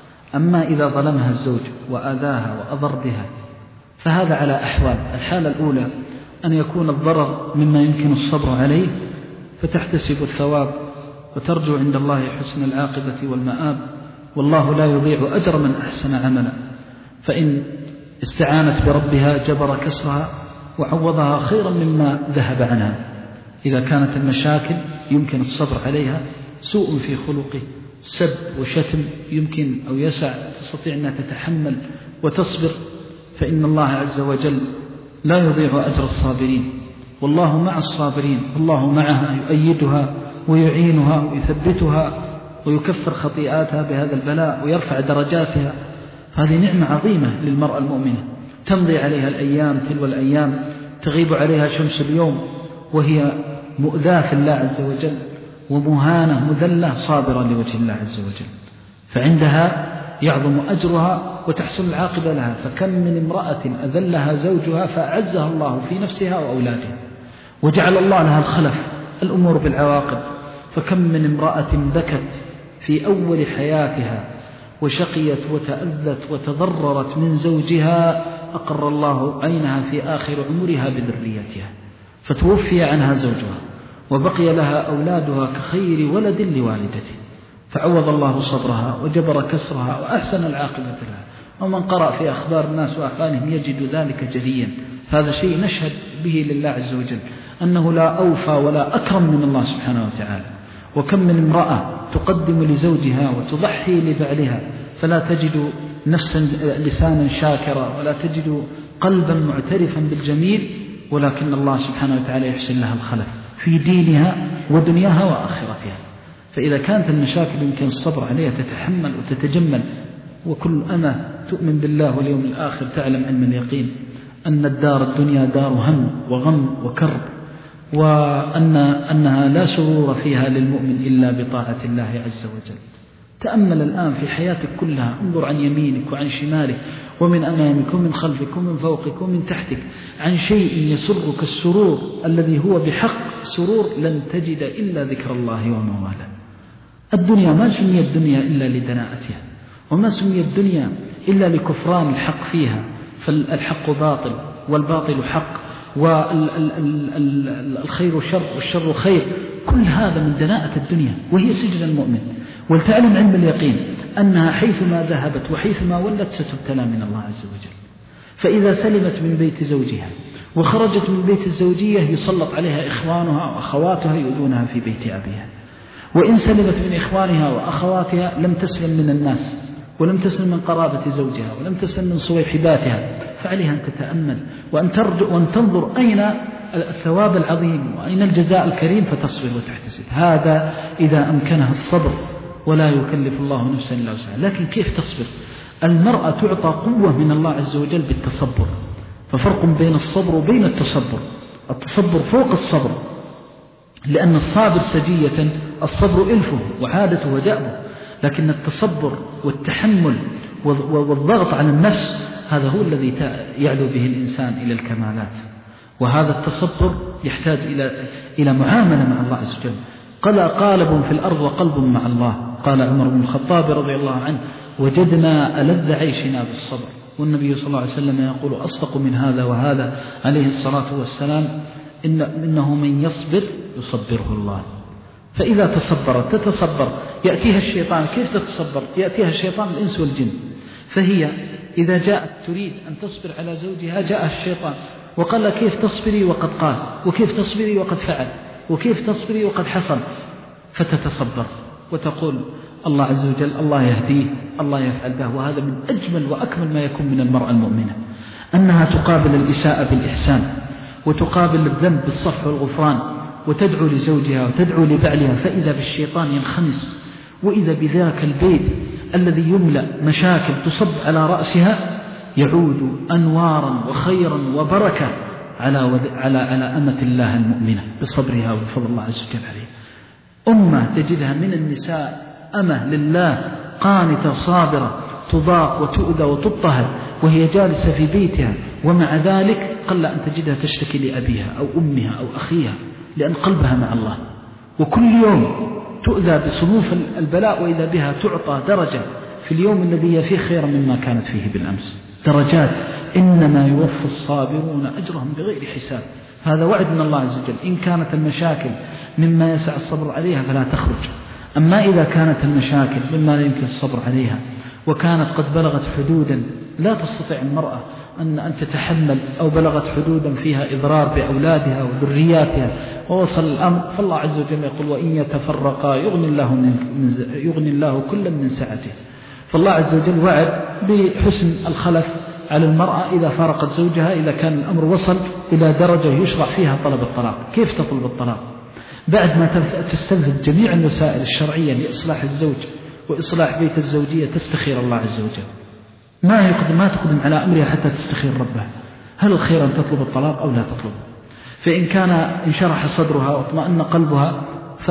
أما إذا ظلمها الزوج وآذاها وأضر بها فهذا على أحوال. الحالة الأولى أن يكون الضرر مما يمكن الصبر عليه فتحتسب الثواب وترجو عند الله حسن العاقبة والمآب، والله لا يضيع أجر من أحسن عملا. فإن استعانت بربها جبر كسرها وعوضها خيرا مما ذهب عنها. إذا كانت المشاكل يمكن الصبر عليها، سوء في خلقه، سب وشتم يمكن أو يسع تستطيع أنها تتحمل وتصبر، فإن الله عز وجل لا يضيع أجر الصابرين، والله مع الصابرين. الله معها يؤيدها ويعينها ويثبتها ويكفر خطيئاتها بهذا البلاء ويرفع درجاتها. هذه نعمة عظيمة للمرأة المؤمنة، تمضي عليها الأيام تلو الأيام، تغيب عليها شمس اليوم وهي مؤذاة في الله عز وجل ومهانة مذلة صابرة لوجه الله عز وجل، فعندها يعظم أجرها وتحسن العاقبة لها. فكم من امرأة أذلها زوجها فأعزها الله في نفسها وأولادها وجعل الله لها الخلف، الأمور بالعواقب. فكم من امرأة بكت في أول حياتها وشقيت وتأذت وتضررت من زوجها، أقر الله عينها في آخر عمرها بذريتها، فتوفي عنها زوجها وبقي لها أولادها كخير ولد لوالدته، فعوض الله صبرها وجبر كسرها وأحسن العاقبة لها. ومن قرأ في أخبار الناس وأحوالهم يجد ذلك جليا. هذا شيء نشهد به لله عز وجل أنه لا أوفى ولا أكرم من الله سبحانه وتعالى. وكم من امرأة تقدم لزوجها وتضحي لبعلها فلا تجد نفسا لسانا شاكرا ولا تجد قلبا معترفا بالجميل، ولكن الله سبحانه وتعالى يحسن لها الخلف في دينها ودنياها وآخرتها. فإذا كانت المشاكل يمكن الصبر عليها تتحمل وتتجمل. وكل أمة تؤمن بالله واليوم الآخر تعلم علم اليقين أن الدار الدنيا دار هم وغم وكرب، وأن أنها لا سرور فيها للمؤمن إلا بطاعة الله عز وجل. تأمل الآن في حياتك كلها، انظر عن يمينك وعن شمالك ومن أمامك ومن خلفك ومن فوقك ومن تحتك عن شيء يسرك السرور الذي هو بحق سرور، لن تجد إلا ذكر الله ومواله. الدنيا ما سميت الدنيا إلا لدناءتها، وما سميت الدنيا إلا لكفران الحق فيها، فالحق باطل والباطل حق، والخير شر والشر خير. كل هذا من دناءة الدنيا وهي سجن المؤمن. ولتعلم علم اليقين أنها حيثما ذهبت وحيثما ولت ستبتلى من الله عز وجل. فإذا سلمت من بيت زوجها وخرجت من بيت الزوجية يسلط عليها إخوانها وأخواتها يؤذونها في بيت أبيها. وإن سلمت من إخوانها وأخواتها لم تسلم من الناس ولم تسلم من قرابة زوجها ولم تسلم من صويحباتها، فعليها أن تتأمل وأن ترجع وأن تنظر أين الثواب العظيم وأين الجزاء الكريم فتصبر وتحتسب. هذا إذا أمكنها الصبر، ولا يكلف الله نفسا إلا وسعها. لكن كيف تصبر؟ المرأة تعطى قوة من الله عز وجل بالتصبر، ففرق بين الصبر وبين التصبر. التصبر فوق الصبر، لأن الصابر سجية الصبر إلفه وعادته ودأبه، لكن التصبر والتحمل والضغط على النفس هذا هو الذي يعلو به الإنسان إلى الكمالات. وهذا التصبر يحتاج إلى إلى معاملة مع الله عز وجل. قال قالب في الأرض وقلب مع الله. قال عمر بن الخطاب رضي الله عنه: وجدنا ألذ عيشنا بالصبر. والنبي صلى الله عليه وسلم يقول أصدق من هذا وهذا عليه الصلاة والسلام: إن إنه من يصبر يصبره الله. فإذا تصبرت تتصبر يأتيها الشيطان. كيف تتصبر؟ يأتيها الشيطان الإنس والجن، فهي إذا جاءت تريد أن تصبر على زوجها جاء الشيطان وقال: كيف تصبري وقد قال، وكيف تصبري وقد فعل، وكيف تصبري وقد حصل. فتتصبر وتقول: الله عز وجل الله يهديه، الله يفعل به. وهذا من أجمل وأكمل ما يكون من المرأة المؤمنة، أنها تقابل الإساءة بالإحسان، وتقابل الذنب بالصفح والغفران، وتدعو لزوجها وتدعو لبعلها. فإذا بالشيطان ينخنس، وإذا بذاك البيت الذي يملأ مشاكل تصب على رأسها يعود أنوارا وخيرا وبركة على على على أمة الله المؤمنة بصبرها وبفضل الله عز وجل عليه. أمة تجدها من النساء أمة لله قانتة صابرة، تضاق وتؤذى وتضطهد وهي جالسة في بيتها، ومع ذلك قل أن تجدها تشتكي لأبيها أو أمها أو أخيها، لأن قلبها مع الله. وكل يوم تؤذى بصنوف البلاء، وإذا بها تعطى درجة في اليوم الذي هي فيه خيرا مما كانت فيه بالأمس. درجات. إنما يوفى الصابرون أجرهم بغير حساب. هذا وعد من الله عز وجل. إن كانت المشاكل مما يسع الصبر عليها فلا تخرج. أما إذا كانت المشاكل مما لا يمكن الصبر عليها، وكانت قد بلغت حدودا لا تستطيع المرأة أن أن تتحمل، أو بلغت حدودا فيها إضرار بأولادها وذرياتها، ووصل الأمر، فالله عز وجل يقول: وإن يتفرقا يغني الله من يغني الله كلا من سعته. فالله عز وجل وعد بحسن الخلف على المرأة إذا فارقت زوجها، إذا كان الأمر وصل إلى درجة يشرع فيها طلب الطلاق. كيف تطلب الطلاق؟ بعد ما تستنفذ جميع الوسائل الشرعية لإصلاح الزوج وإصلاح بيت الزوجية تستخير الله عز وجل. ما يقدم ما تقدم على أمرها حتى تستخير ربها، هل الخير أن تطلب الطلاق أو لا تطلب؟ فإن كان انشرح صدرها واطمأن قلبها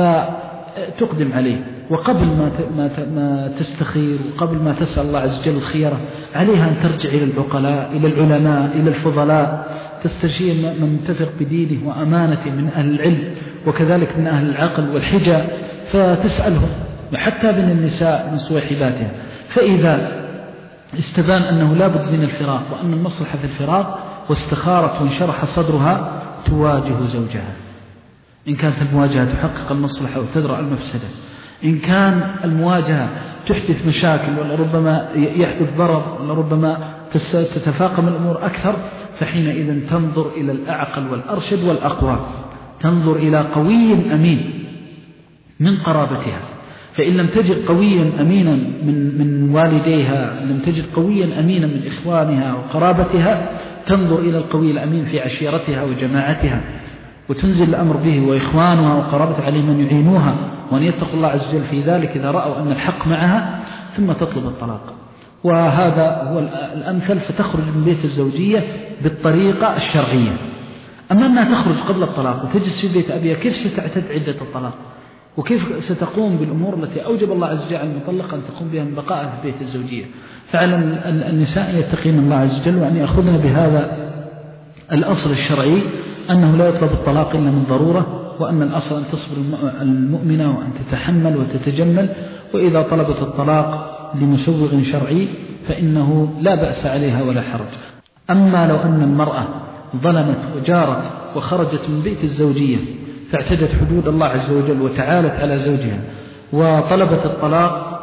فتقدم عليه، وقبل ما ما تستخير وقبل ما تسأل الله عز وجل الخيرة عليها أن ترجع إلى العقلاء، إلى العلماء، إلى الفضلاء، تستشير من تثق بدينه وأمانته من أهل العلم، وكذلك من أهل العقل والحجة، فتسألهم، وحتى من النساء من صويحباتها. فإذا استبان أنه لا بد من الفراق وأن المصلحة في الفراق، واستخارت وانشرح صدرها، تواجه زوجها. إن كانت المواجهة تحقق المصلحة وتدرأ المفسدة، إن كان المواجهة تحدث مشاكل ولربما يحدث ضرر ولربما تتفاقم الأمور أكثر، فحينئذ تنظر إلى الأعقل والأرشد والأقوى، تنظر إلى قوي أمين من قرابتها. فإن لم تجد قويا أمينا من من والديها، لم تجد قويا أمينا من إخوانها وقرابتها، تنظر إلى القوي الأمين في عشيرتها وجماعتها، وتنزل الأمر به وإخوانها وقرابتها عليهم أن يعينوها وأن يتقوا الله عز وجل في ذلك إذا رأوا أن الحق معها، ثم تطلب الطلاق. وهذا هو الأمثل، فتخرج من بيت الزوجية بالطريقة الشرعية. أما أنها تخرج قبل الطلاق وتجلس في بيت أبيها، كيف ستعتد عدة الطلاق؟ وكيف ستقوم بالأمور التي أوجب الله عز وجل على المطلقة أن تقوم بها من بقائها في بيت الزوجية؟ فعلى النساء يتقين الله عز وجل وأن يأخذن بهذا الأصل الشرعي، أنه لا يطلب الطلاق إلا من ضرورة، وأن الأصل أن تصبر المؤمنة وأن تتحمل وتتجمل، وإذا طلبت الطلاق لمسوغ شرعي فإنه لا بأس عليها ولا حرج. أما لو أن المرأة ظلمت وجارت وخرجت من بيت الزوجية فاعتدت حدود الله عز وجل وتعالت على زوجها وطلبت الطلاق،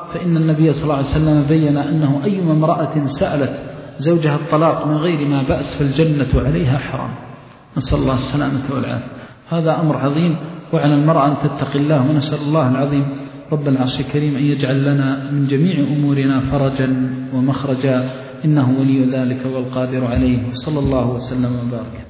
فإن النبي صلى الله عليه وسلم بين أنه أيما امرأة سألت زوجها الطلاق من غير ما بأس فالجنة عليها حرام. نسأل الله السلامة والعافية. هذا أمر عظيم، وعلى المرأة أن تتقي الله، ونسأل الله العظيم رب العرش الكريم أن يجعل لنا من جميع أمورنا فرجا ومخرجا، إنه ولي ذلك والقادر عليه. صلى الله وسلم وبارك.